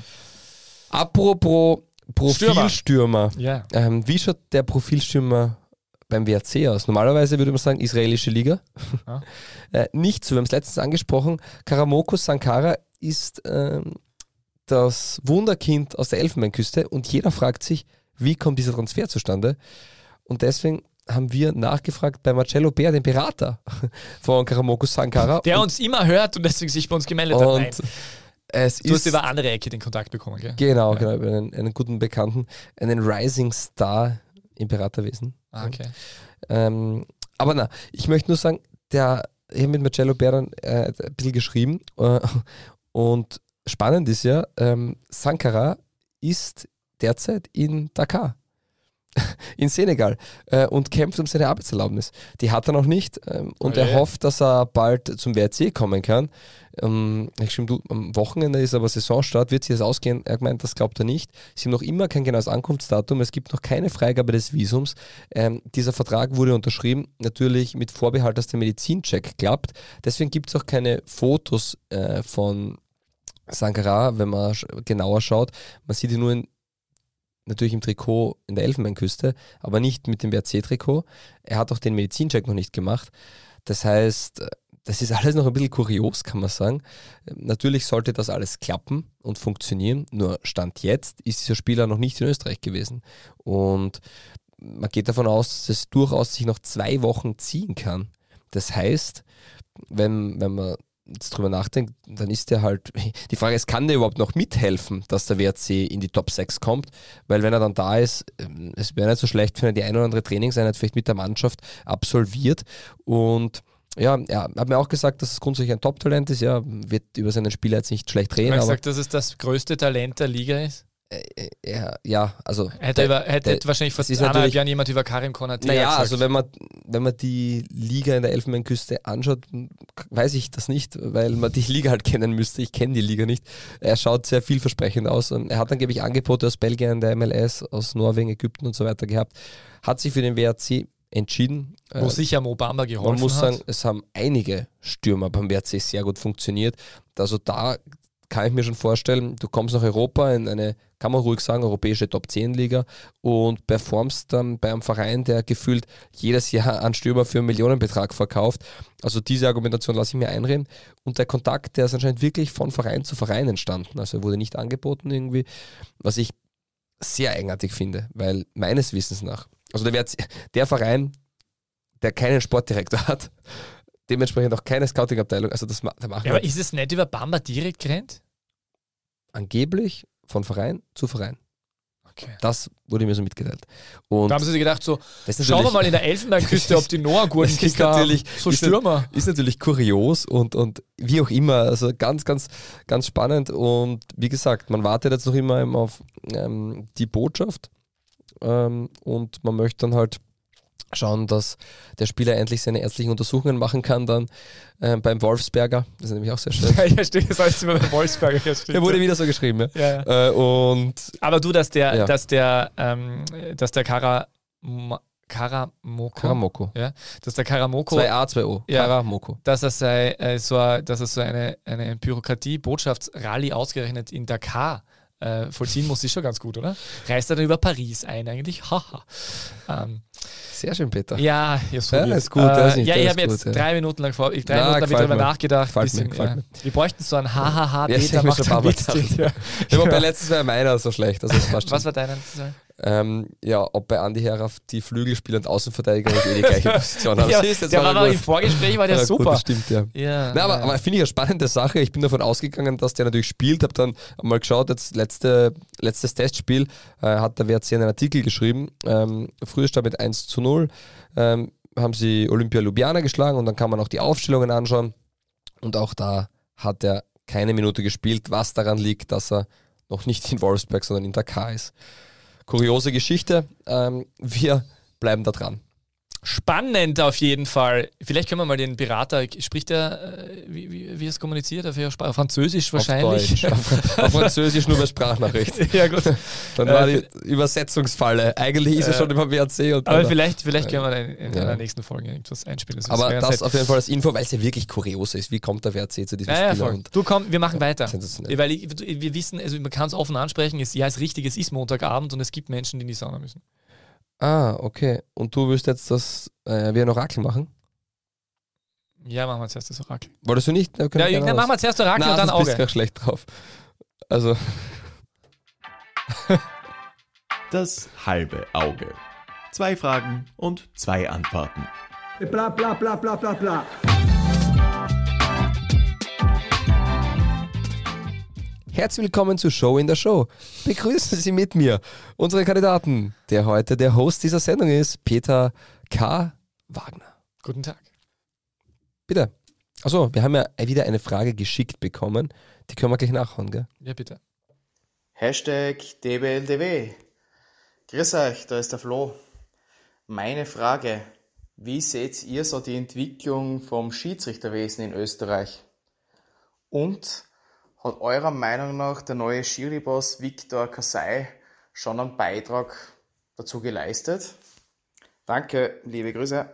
Apropos Profilstürmer. Ja. Ähm, wie schaut der Profilstürmer beim W R C aus? Normalerweise würde man sagen, israelische Liga. Ja. äh, nicht so, wir haben es letztens angesprochen. Karamoko Sankara ist ähm, das Wunderkind aus der Elfenbeinküste und jeder fragt sich, wie kommt dieser Transfer zustande? Und deswegen haben wir nachgefragt bei Marcello Bär, dem Berater von Karamoko Sankara. Der und, uns immer hört und deswegen sich bei uns gemeldet hat. Nein. und es Du hast ist über andere Ecke den Kontakt bekommen, gell? genau, Ja. genau, über einen, einen guten Bekannten, einen Rising Star im Beraterwesen. Ah, okay. Ähm, aber na, ich möchte nur sagen, der, ich habe mit Marcello Bär äh, ein bisschen geschrieben äh, und spannend ist ja, ähm, Sankara ist derzeit in Dakar. in Senegal äh, und kämpft um seine Arbeitserlaubnis. Die hat er noch nicht ähm, und Oh er je. hofft, dass er bald zum W R C kommen kann. Ähm, ich stimme, du, am Wochenende ist aber Saisonstart, wird sich das ausgehen? Er meint, das glaubt er nicht. Sie haben noch immer kein genaues Ankunftsdatum, es gibt noch keine Freigabe des Visums. Ähm, dieser Vertrag wurde unterschrieben, natürlich mit Vorbehalt, dass der Medizincheck klappt. Deswegen gibt es auch keine Fotos äh, von Sankara, wenn man sch- genauer schaut. Man sieht ihn nur in, natürlich im Trikot in der Elfenbeinküste, aber nicht mit dem W R C-Trikot. Er hat auch den Medizincheck noch nicht gemacht. Das heißt, das ist alles noch ein bisschen kurios, kann man sagen. Natürlich sollte das alles klappen und funktionieren, nur Stand jetzt ist dieser Spieler noch nicht in Österreich gewesen. Und man geht davon aus, dass es durchaus sich noch zwei Wochen ziehen kann. Das heißt, wenn, wenn man jetzt drüber nachdenkt, dann ist der halt, die Frage ist, kann der überhaupt noch mithelfen, dass der W R C in die Top sechs kommt? Weil wenn er dann da ist, es wäre nicht so schlecht, wenn er die ein oder andere Trainingseinheit vielleicht mit der Mannschaft absolviert. Und ja, er hat mir auch gesagt, dass es grundsätzlich ein Top-Talent ist. Ja, wird über seinen Spieler jetzt nicht schlecht Er reden, hat aber gesagt, dass es das größte Talent der Liga ist. äh, er, ja, also Hätte, der- über, hätte der- wahrscheinlich vor es ist anderthalb natürlich- Jahren jemand über Karim Konaté Naja, gesagt. also wenn man, wenn man die Liga in der Elfenbeinküste anschaut, weiß ich das nicht, weil man die Liga halt kennen müsste. Ich kenne die Liga nicht. Er schaut sehr vielversprechend aus. Und er hat angeblich Angebote aus Belgien, der M L S, aus Norwegen, Ägypten und so weiter gehabt. Hat sich für den W R C entschieden. Wo Äh, sicher Mo Bamba geholfen Man muss hat. sagen, es haben einige Stürmer beim W R C sehr gut funktioniert. Also da kann ich mir schon vorstellen, du kommst nach Europa in eine, kann man ruhig sagen, europäische Top zehn Liga und performst dann bei einem Verein, der gefühlt jedes Jahr einen Stürmer für einen Millionenbetrag verkauft. Also diese Argumentation lasse ich mir einreden. Und der Kontakt, der ist anscheinend wirklich von Verein zu Verein entstanden. Also er wurde nicht angeboten irgendwie, was ich sehr eigenartig finde, weil meines Wissens nach, also der, W R C, der Verein, der keinen Sportdirektor hat, dementsprechend auch keine Scouting-Abteilung, also das ma- da machen Ja, wir aber ist es nicht über Bamba direkt gerannt? angeblich von Verein zu Verein. Okay. Das wurde mir so mitgeteilt. Und Da haben sie sich gedacht, so, das ist schauen wir natürlich- mal in der Elfenbeinküste, ob die Das ist Noah-Gurkenkicker haben. natürlich- So ist Stürmer. Ist natürlich kurios und, und wie auch immer, also ganz, ganz, ganz spannend. Und wie gesagt, man wartet jetzt noch immer eben auf ähm, die Botschaft ähm, und man möchte dann halt schauen, dass der Spieler endlich seine ärztlichen Untersuchungen machen kann dann ähm, beim Wolfsberger. Das ist nämlich auch sehr schön. Ja, stimmt, das heißt immer bei Wolfsberger. Ja, stimmt. Der wurde wieder so geschrieben, ja. ja, ja. Äh, und Aber du, dass der, Ja. dass der, ähm, dass der Kara, Ma- Karamoko, Karamoko. ja, dass der Karamoko, zwei A, zwei O. Ja. Karamoko. dass er sei, äh, so, ein- dass er so eine, eine Bürokratie-Botschaftsrallye ausgerechnet in Dakar äh, vollziehen muss, ist schon ganz gut, oder? Reist er dann über Paris ein eigentlich? Haha. ähm, Sehr schön, Peter. ja, ja, so Ja, wird. ist gut, der ist Äh, nicht- ja, der ich ist habe jetzt gut, ja. drei Minuten lang vor, ich, drei Na, Minuten habe ich gefällt darüber mir. nachgedacht. Gefällt mir, bisschen, gefällt ja. mir. Wir bräuchten so ein Hahaha, Ja, das Peter hab ich mir macht schon ein einen paar Witz. Mal den- Ja. Ja, aber bei letztes war meiner so schlecht. Also das passt schon. Was war deiner? ähm, ja, ob bei Andi Heraf die Flügelspieler und Außenverteidiger nicht eh die gleiche Position haben. Ja, Siehst du, jetzt der war war er aber gut. im Vorgespräch war der Ja, super. Gut, das stimmt, ja. Ja, Na, aber, ja. aber finde ich eine spannende Sache. Ich bin davon ausgegangen, dass der natürlich spielt. Habe dann mal geschaut, jetzt letzte, letztes Testspiel äh, hat der W R C einen Artikel geschrieben. Ähm, früher stand mit eins zu null. Ähm, haben sie Olympia Ljubljana geschlagen und dann kann man auch die Aufstellungen anschauen. Und auch da hat er keine Minute gespielt, was daran liegt, dass er noch nicht in Wolfsberg, sondern in Dakar ist. Kuriose Geschichte. Ähm, wir bleiben da dran. Spannend auf jeden Fall. Vielleicht können wir mal den Berater, spricht er, äh, wie, wie, wie er es kommuniziert? Auf Spra- Französisch wahrscheinlich. Auf, Deutsch. auf, auf Französisch nur bei Sprachnachricht. Ja, gut. Dann Äh, war die Übersetzungsfalle. Eigentlich ist er Äh, schon über W R C. Und Aber dann- vielleicht, vielleicht können wir da in, in Ja. einer nächsten Folge irgendwas einspielen. Das aber wäre das ganz auf jeden Fall als Info, weil es ja wirklich kurios ist. Wie kommt der W R C zu diesem nett. Ja, ja, Spieler? voll. Und Du komm, wir machen weiter. sensationell. Weil ich, wir wissen, also man kann es offen ansprechen, ist, ja, ist richtig, es ist Montagabend und es gibt Menschen, die in die Sauna müssen. Ah, okay. Und du willst jetzt, dass äh, wir ein Orakel machen? Ja, machen wir zuerst das Orakel. Wolltest du nicht? Na, können Ja, wir gerne dann machen wir aus. zuerst Orakel Na, und dann sonst bist du Auge. gar schlecht drauf. Also, Das halbe Auge. Zwei Fragen und zwei Antworten. Bla bla bla bla bla bla. herzlich willkommen zur Show in der Show. Begrüßen Sie mit mir unsere Kandidaten, der heute der Host dieser Sendung ist, Peter K. Wagner. Guten Tag. Bitte. Achso, wir haben ja wieder eine Frage geschickt bekommen. Die können wir gleich nachhauen, gell? Ja, bitte. Hashtag D B L D W. Grüß euch, da ist der Flo. Meine Frage, wie seht ihr so die Entwicklung vom Schiedsrichterwesen in Österreich? Und hat eurer Meinung nach der neue Schiri-Boss Viktor Kassai schon einen Beitrag dazu geleistet? Danke, liebe Grüße.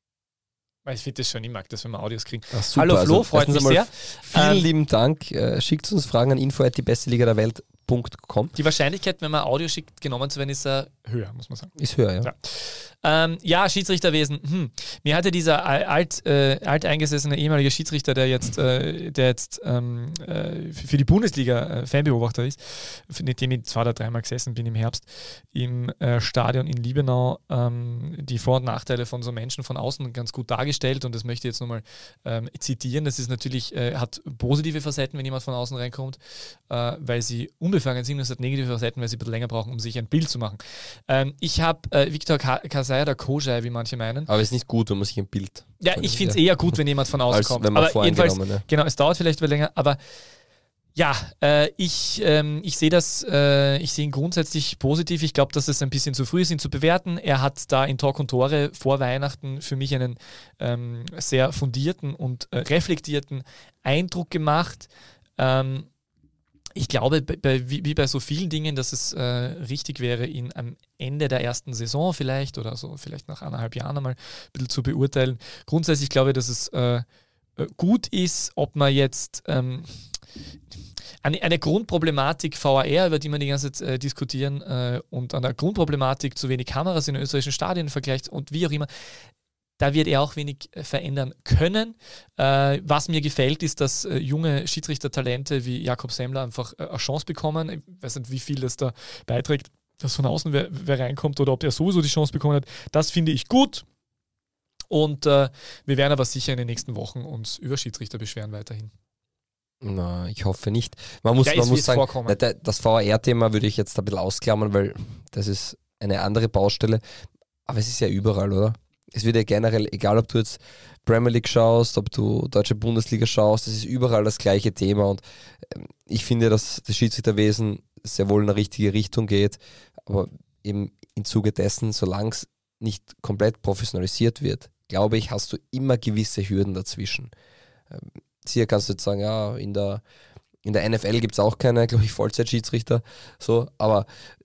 Ich finde das schon, ich mag das, wenn wir Audios kriegen. Ach, super. Hallo Flo, also, freut mich sehr. Vielen Ähm, lieben Dank. Äh, schickt uns Fragen an info at die beste Liga der Welt punkt com. Die Wahrscheinlichkeit, wenn man Audio schickt, genommen zu werden, ist äh, höher, muss man sagen. Ist höher, ja. Ja, ähm, ja Schiedsrichterwesen. Hm. Mir hatte dieser alt, äh, alteingesessene ehemalige Schiedsrichter, der jetzt, äh, der jetzt ähm, äh, für die Bundesliga äh, Fanbeobachter ist, mit dem ich zwei oder dreimal gesessen bin im Herbst, im äh, Stadion in Liebenau, ähm, die Vor- und Nachteile von so Menschen von außen ganz gut dargestellt, und das möchte ich jetzt nochmal ähm, zitieren. Das ist natürlich, äh, hat positive Facetten, wenn jemand von außen reinkommt, äh, weil sie unbefangen sind, und es hat negative Facetten, weil sie ein bisschen länger brauchen, um sich ein Bild zu machen. Ähm, ich habe äh, Viktor Kassai oder Kojai, wie manche meinen. Aber es ist nicht gut, wenn man sich ein Bild... Ja, ich finde es eher gut, wenn jemand von außen als kommt. wenn man Aber jedenfalls, voreingenommen, ja. genau, es dauert vielleicht länger, aber ja, äh, ich, ähm, ich sehe das, äh, ich sehe ihn grundsätzlich positiv. Ich glaube, dass es ein bisschen zu früh ist, ihn zu bewerten. Er hat da in Talk und Tore vor Weihnachten für mich einen ähm, sehr fundierten und äh, reflektierten Eindruck gemacht. Ähm, Ich glaube, bei, bei, wie, wie bei so vielen Dingen, dass es äh, richtig wäre, ihn am Ende der ersten Saison vielleicht oder so, vielleicht nach eineinhalb Jahren einmal ein bisschen zu beurteilen. Grundsätzlich glaube ich, dass es äh, gut ist, ob man jetzt ähm, eine, eine Grundproblematik V A R, über die wir die ganze Zeit äh, diskutieren, äh, und an der Grundproblematik zu wenig Kameras in den österreichischen Stadien vergleicht und wie auch immer. Da wird er auch wenig äh, verändern können. Äh, was mir gefällt, ist, dass äh, junge Schiedsrichtertalente wie Jakob Semmler einfach äh, eine Chance bekommen. Ich weiß nicht, wie viel das da beiträgt, dass von außen wer, wer reinkommt oder ob er sowieso die Chance bekommen hat. Das finde ich gut. Und äh, wir werden aber sicher in den nächsten Wochen uns über Schiedsrichter beschweren weiterhin. Na, ich hoffe nicht. Man muss, Ja, man es muss wird sagen, vorkommen. na, das V A R-Thema würde ich jetzt ein bisschen ausklammern, weil das ist eine andere Baustelle. Aber es ist ja überall, oder? Es wird ja generell, egal ob du jetzt Premier League schaust, ob du Deutsche Bundesliga schaust, es ist überall das gleiche Thema, und ich finde, dass das Schiedsrichterwesen sehr wohl in eine richtige Richtung geht, aber eben im Zuge dessen, solange es nicht komplett professionalisiert wird, glaube ich, hast du immer gewisse Hürden dazwischen. Hier kannst du jetzt sagen, ja, in der, in der N F L gibt es auch keine, glaube ich, Vollzeitschiedsrichter, so, aber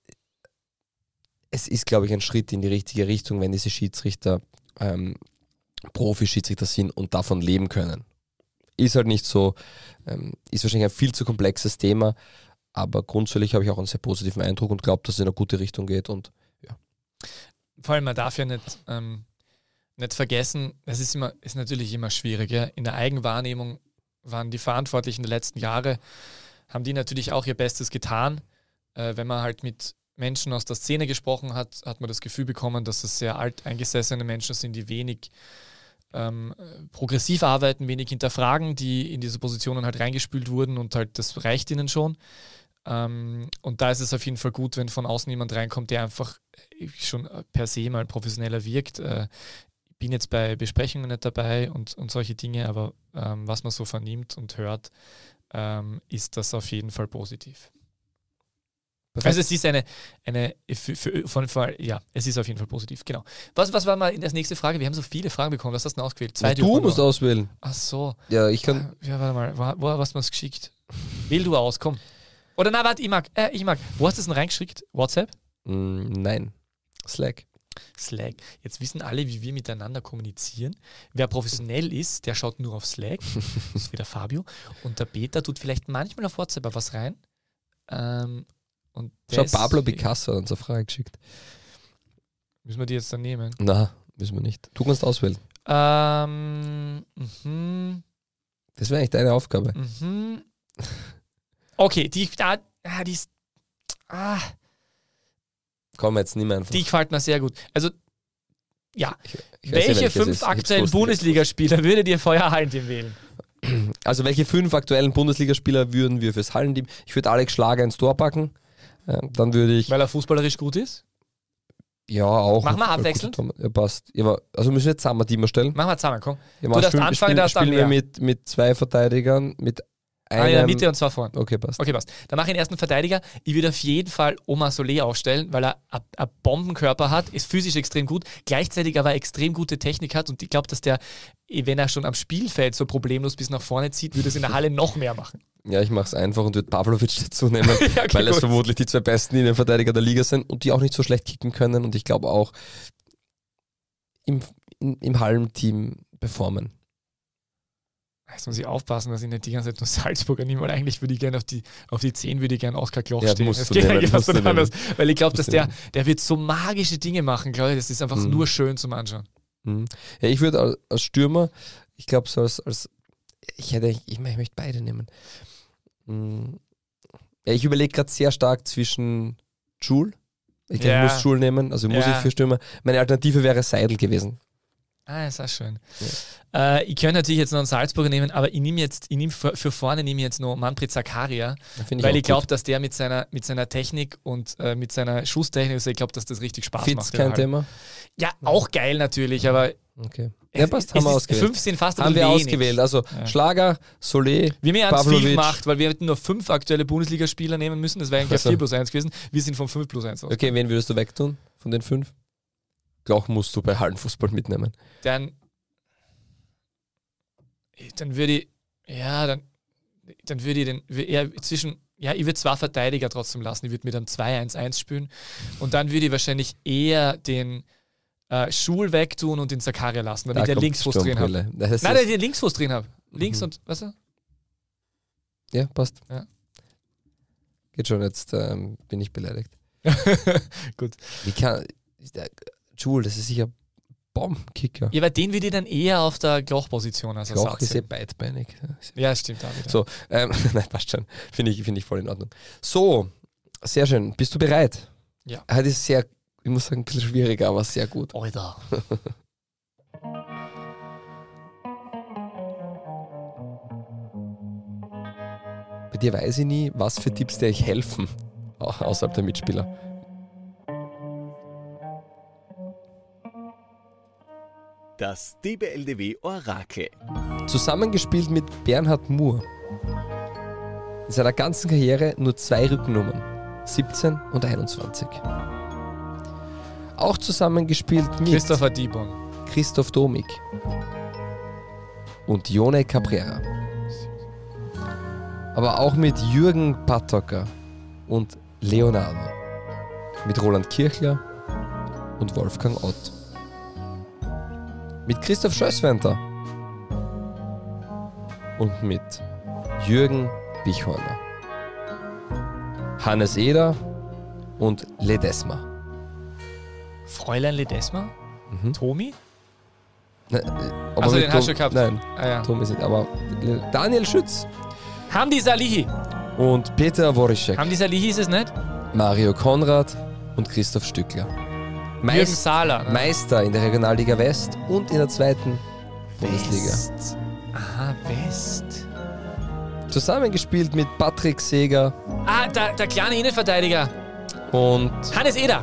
es ist, glaube ich, ein Schritt in die richtige Richtung, wenn diese Schiedsrichter ähm, Profi-Schiedsrichter sind und davon leben können. Ist halt nicht so, ähm, ist wahrscheinlich ein viel zu komplexes Thema, aber grundsätzlich habe ich auch einen sehr positiven Eindruck und glaube, dass es in eine gute Richtung geht. Und ja. Vor allem, man darf ja nicht, ähm, nicht vergessen, es ist, immer, ist natürlich immer schwierig. Ja? In der Eigenwahrnehmung waren die Verantwortlichen der letzten Jahre, haben die natürlich auch ihr Bestes getan. Äh, wenn man halt mit Menschen aus der Szene gesprochen hat, hat man das Gefühl bekommen, dass es sehr alteingesessene Menschen sind, die wenig ähm, progressiv arbeiten, wenig hinterfragen, die in diese Positionen halt reingespült wurden, und halt das reicht ihnen schon. Ähm, und da ist es auf jeden Fall gut, wenn von außen jemand reinkommt, der einfach schon per se mal professioneller wirkt. Äh, ich bin jetzt bei Besprechungen nicht dabei und, und solche Dinge, aber ähm, was man so vernimmt und hört, ähm, ist das auf jeden Fall positiv. Also es ist eine, eine für, für, von Fall, ja, es ist auf jeden Fall positiv, genau. Was, was war mal in der nächste Frage? Wir haben so viele Fragen bekommen. Was hast du denn ausgewählt? Zwei Ja, du musst nur. auswählen. Ach so. Ja, ich kann. Ja, warte mal. Wo, wo hast du es geschickt? Wähl du aus, komm. Oder na, warte, ich mag, äh, ich mag. Wo hast du es denn reingeschickt? WhatsApp? Mm, nein. Slack. Slack. Jetzt wissen alle, wie wir miteinander kommunizieren. Wer professionell ist, der schaut nur auf Slack. Das ist wieder Fabio. Und der Peter tut vielleicht manchmal auf WhatsApp was rein. Ähm, Und Schau, Pablo Picasso hat uns eine Frage geschickt. Müssen wir die jetzt dann nehmen? Na, müssen wir nicht. Du kannst auswählen. Ähm, mhm, Das wäre eigentlich deine Aufgabe. mhm. Okay, die, ah, ah, die ist, ah, Komm, jetzt nimm einfach. die gefällt mir sehr gut. Also, ja. Ich weiß nicht, Welche welches fünf ist. Ich aktuellen hab's gewusst, Bundesligaspieler würdet ihr für euer Hallenteam wählen? Also welche fünf aktuellen Bundesligaspieler würden wir fürs Hallenteam? Ich würde Alex Schlager ins Tor packen. Äh, dann würde ich... Weil er fußballerisch gut ist? Ja, auch. Machen wir abwechselnd? Ja, passt. Ja, aber, also müssen wir jetzt zusammen ein Team erstellen. Machen wir zusammen, komm. Ja, du darfst spielen, anfangen, spielen, darfst dann spielen wir wer. mit, mit zwei Verteidigern, mit Ah, in der einem- Mitte und zwar vorne. Okay, passt. Okay, passt. Dann mache ich den ersten Verteidiger. Ich würde auf jeden Fall Omar Solé aufstellen, weil er einen Bombenkörper hat, ist physisch extrem gut, gleichzeitig aber extrem gute Technik hat und ich glaube, dass der, wenn er schon am Spielfeld so problemlos bis nach vorne zieht, würde es in der Halle noch mehr machen. Ja, ich mache es einfach und würde Pavlovic dazu nehmen, Ja, okay, weil es gut. vermutlich die zwei besten Innenverteidiger der Liga sind und die auch nicht so schlecht kicken können und ich glaube auch im, im, im Hallenteam performen. Jetzt muss ich aufpassen, dass ich nicht die ganze Zeit nur Salzburger nehme, weil eigentlich würde ich gerne auf die, auf die zehn würde ich gerne Oskar Kloch Ja, stehen. musst Das du geht nehmen, eigentlich musst fast du nicht anders, weil ich glaube, dass Musst du der, nehmen. der wird so magische Dinge machen, glaube ich. Das ist einfach Mhm. nur schön zum Anschauen. Mhm. Ja, ich würde als, als Stürmer, ich glaube so als, als ich hätte, ich, ich möchte beide nehmen. Mhm. Ja, ich überlege gerade sehr stark zwischen Schul. Ich glaube, Ja. ich muss Schul nehmen, also muss Ja. ich für Stürmer. Meine Alternative wäre Seidel gewesen. Ah, ist auch schön. Äh, ich könnte natürlich jetzt noch einen Salzburger nehmen, aber ich nehme jetzt, ich nehme für, für vorne nehme ich jetzt noch Manfred Zakaria, Finde weil auch ich glaube, gut. dass der mit seiner, mit seiner Technik und äh, mit seiner Schusstechnik, also ich glaube, dass das richtig Spaß Fitz macht. kein in der Halle. Thema. Ja, auch geil natürlich, aber Okay. Ja, passt, haben es wir ist ausgewählt. fünfzehn fast ein Haben wir bisschen wenig. ausgewählt. Also Ja. Schlager, Solé, Wir haben ja ganz viel Pavlovic. gemacht, weil wir hätten nur fünf aktuelle Bundesligaspieler nehmen müssen. Das wäre eigentlich Also. vier plus eins gewesen. Wir sind von fünf plus eins aus. Okay, wen würdest du wegtun von den fünf? Glauch musst du bei Hallenfußball mitnehmen. Dann, dann würde ich, ja, dann, dann würde ich den, eher zwischen, ja, ich würde zwei Verteidiger trotzdem lassen. Ich würde mit einem zwei eins eins spielen. Und dann würde ich wahrscheinlich eher den äh, Schul wegtun und den Zakaria lassen, damit ich den kommt Linksfuß drin habe. Sturmbrille. Das ist Nein, dass ich den Linksfuß drin habe. Links Mhm. und, was? Ja, passt. Ja. Geht schon, jetzt ähm, bin ich beleidigt. Gut. Wie kann. Der, Jule, das ist sicher Bombenkicker. Ja, aber den würde ich dann eher auf der Kloch-Position als Glauch Ersatz ist eh sehen. beidbeinig. Ja, stimmt auch wieder. So, ähm, nein, passt schon. Finde ich, finde ich voll in Ordnung. So, sehr schön. Bist du bereit? Ja. Heute ist sehr, ich muss sagen, ein bisschen schwieriger, aber sehr gut. Alter. Bei dir weiß ich nie, was für Tipps dir euch helfen, au- außerhalb der Mitspieler. Das D B L D W Orakel. Zusammengespielt mit Bernhard Moore. In seiner ganzen Karriere nur zwei Rückennummern, siebzehn und einundzwanzig. Auch zusammengespielt mit Christopher Dibon. Christoph Domig und Jone Cabrera. Aber auch mit Jürgen Pattocker und Leonardo. Mit Roland Kirchler und Wolfgang Ott. Mit Christoph Schösswenter und mit Jürgen Bichhorner. Hannes Eder und Ledesma. Fräulein Ledesma? Mhm. Tomi? Ne, äh, aber Also mit den hast Tom- du gehabt? Nein, Ah, ja. Tom ist nicht, aber Daniel Schütz Hamdi Salihi. und Peter Worischek, Hamdi Salihi ist es nicht? Mario Konrad und Christoph Stückler. Jürgen Meist, Sahler. Ne? Meister in der Regionalliga West und in der zweiten Bundesliga. West. Aha, West. Zusammengespielt mit Patrick Seeger Ah, der, der kleine Innenverteidiger. und, Hannes Eder.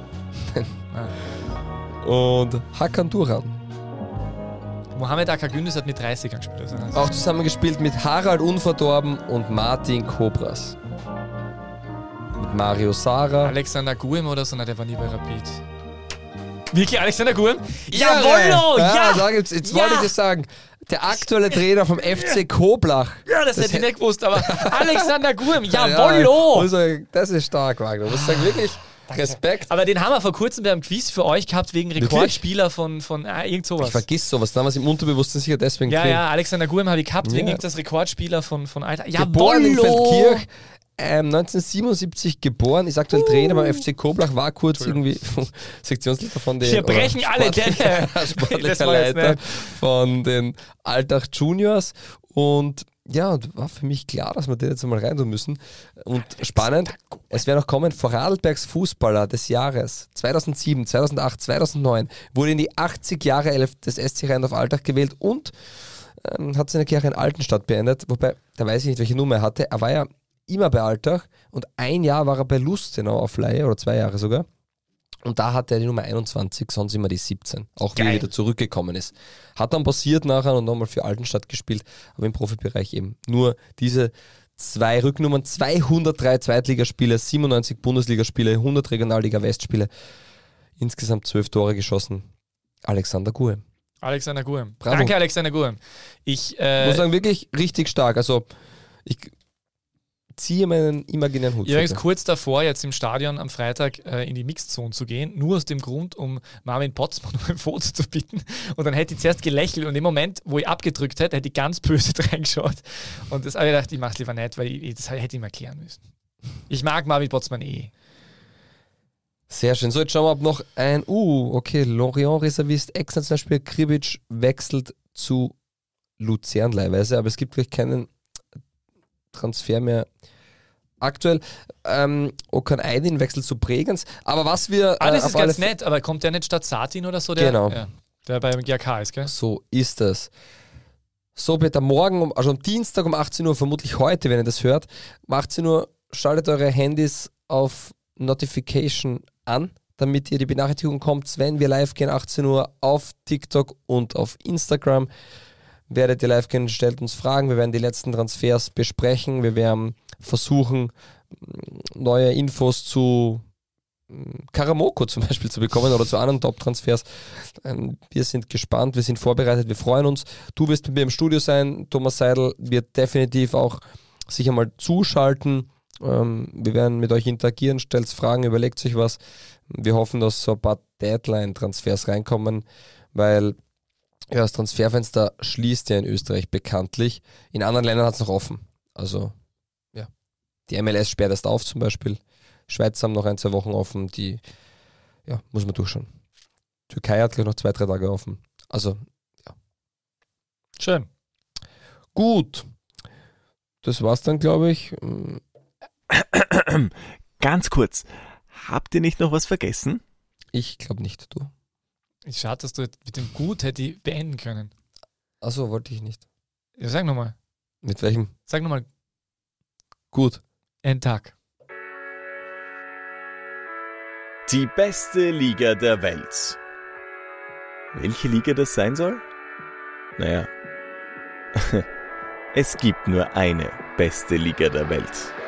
und Hakan Duran. Mohamed Akagündüz hat mit dreißig gespielt. Also Auch zusammengespielt mit Harald Unverdorben und Martin Kobras. Mit Mario Sara. Alexander Guem oder so, na, der war nie bei Rapid. Wirklich, Alexander Guem? Ja, Jawollo! Ja! ja sag jetzt, jetzt Ja! wollte ich das sagen. Der aktuelle Trainer vom F C Koblach. Ja, das, hätte ich nicht gewusst, aber Alexander Guem, Ja, jawollo! muss sagen, das ist stark, Wagner. Ich muss sagen, wirklich Respekt. Aber den haben wir vor kurzem beim Quiz für euch gehabt, wegen Rekordspieler von, von ah, irgend sowas. Ich vergiss sowas, damals im Unterbewusstsein sicher deswegen. Ja, drin. ja, Alexander Guem habe ich gehabt, wegen Ja. irgendeines Rekordspieler von, von Alter. Geboren in Jawollo! Feldkirch, ähm, neunzehnhundertsiebenundsiebzig geboren, ist aktuell Trainer beim F C Koblach, war kurz irgendwie Sektionsleiter von den... Hier brechen oder alle sportlicher- der- sportlicher Das war jetzt Leiter nicht. von den Altach Juniors und ja, und war für mich klar, dass wir den jetzt einmal rein tun müssen. Und spannend, es werden noch kommen, Vorarlbergs Fußballer des Jahres zweitausendsieben, zweitausendacht, zweitausendneun wurde in die achtzig Jahre elf des S C Rheindorf-Altach gewählt und ähm, hat seine Karriere in Altenstadt beendet, wobei, da weiß ich nicht, welche Nummer er hatte. Er war ja immer bei Altach und ein Jahr war er bei Lustenau auf Leihe, oder zwei Jahre sogar. Und da hat er die Nummer einundzwanzig, sonst immer die siebzehn. Auch wie Geil. er wieder zurückgekommen ist. Hat dann passiert nachher und nochmal für Altenstadt gespielt, aber im Profibereich eben nur diese zwei Rücknummern, zweihundertdrei Zweitligaspiele, siebenundneunzig Bundesligaspiele, hundert Regionalliga-Westspiele, insgesamt zwölf Tore geschossen. Alexander Guhem. Alexander Guhem. Bravo. Danke, Alexander Guhem. Ich, Ich äh, muss sagen, wirklich richtig stark. Also ich ziehe meinen imaginären Hut. Ich war jetzt heute. kurz davor, jetzt im Stadion am Freitag äh, in die Mixed-Zone zu gehen, nur aus dem Grund, um Marvin Potzmann um ein Foto zu bitten. Und dann hätte ich zuerst gelächelt und im Moment, wo ich abgedrückt hätte, hätte ich ganz böse reingeschaut. Und das habe ich gedacht, ich mache es lieber nicht, weil ich, das hätte ich ihm erklären müssen. Ich mag Marvin Potzmann eh. Sehr schön. So, jetzt schauen wir, ob noch ein, uh, okay, Lorient-Reservist, Ex-Nationalspieler Kribic wechselt zu Luzern leihweise, aber es gibt wirklich keinen Transfer mehr aktuell. Ähm, Okan Aydin wechselt zu Bregenz, aber was wir... Ah, das äh, ist auf ganz alle nett, aber kommt der nicht statt Satin oder so? Der, Genau. Ja, der beim G A K ist, gell? So ist das. So, Peter, morgen, um, also am Dienstag um achtzehn Uhr, vermutlich heute, wenn ihr das hört, um achtzehn Uhr schaltet eure Handys auf Notification an, damit ihr die Benachrichtigung kommt, wenn wir live gehen, achtzehn Uhr auf TikTok und auf Instagram. Werdet ihr live gehen, stellt uns Fragen, wir werden die letzten Transfers besprechen, wir werden versuchen, neue Infos zu Karamoko zum Beispiel zu bekommen oder zu anderen Top-Transfers. Wir sind gespannt, wir sind vorbereitet, wir freuen uns. Du wirst mit mir im Studio sein, Thomas Seidel wird definitiv auch sich einmal zuschalten. Wir werden mit euch interagieren, stellt Fragen, überlegt euch was. Wir hoffen, dass so ein paar Deadline-Transfers reinkommen, weil ja, das Transferfenster schließt ja in Österreich bekanntlich. In anderen Ländern hat es noch offen. Also ja, die M L S sperrt erst auf zum Beispiel. Schweiz haben noch ein, zwei Wochen offen, die, ja, muss man durchschauen. Türkei hat gleich noch zwei, drei Tage offen. Also, ja. Schön. Gut. Das war's dann, glaube ich. Ganz kurz, habt ihr nicht noch was vergessen? Ich glaube nicht, du. Schade, dass du mit dem Gut hätte ich beenden können. Achso, wollte ich nicht. Ja, sag nochmal. Mit welchem? Sag nochmal. Gut. Ein Tag. Die beste Liga der Welt. Welche Liga das sein soll? Naja, es gibt nur eine beste Liga der Welt.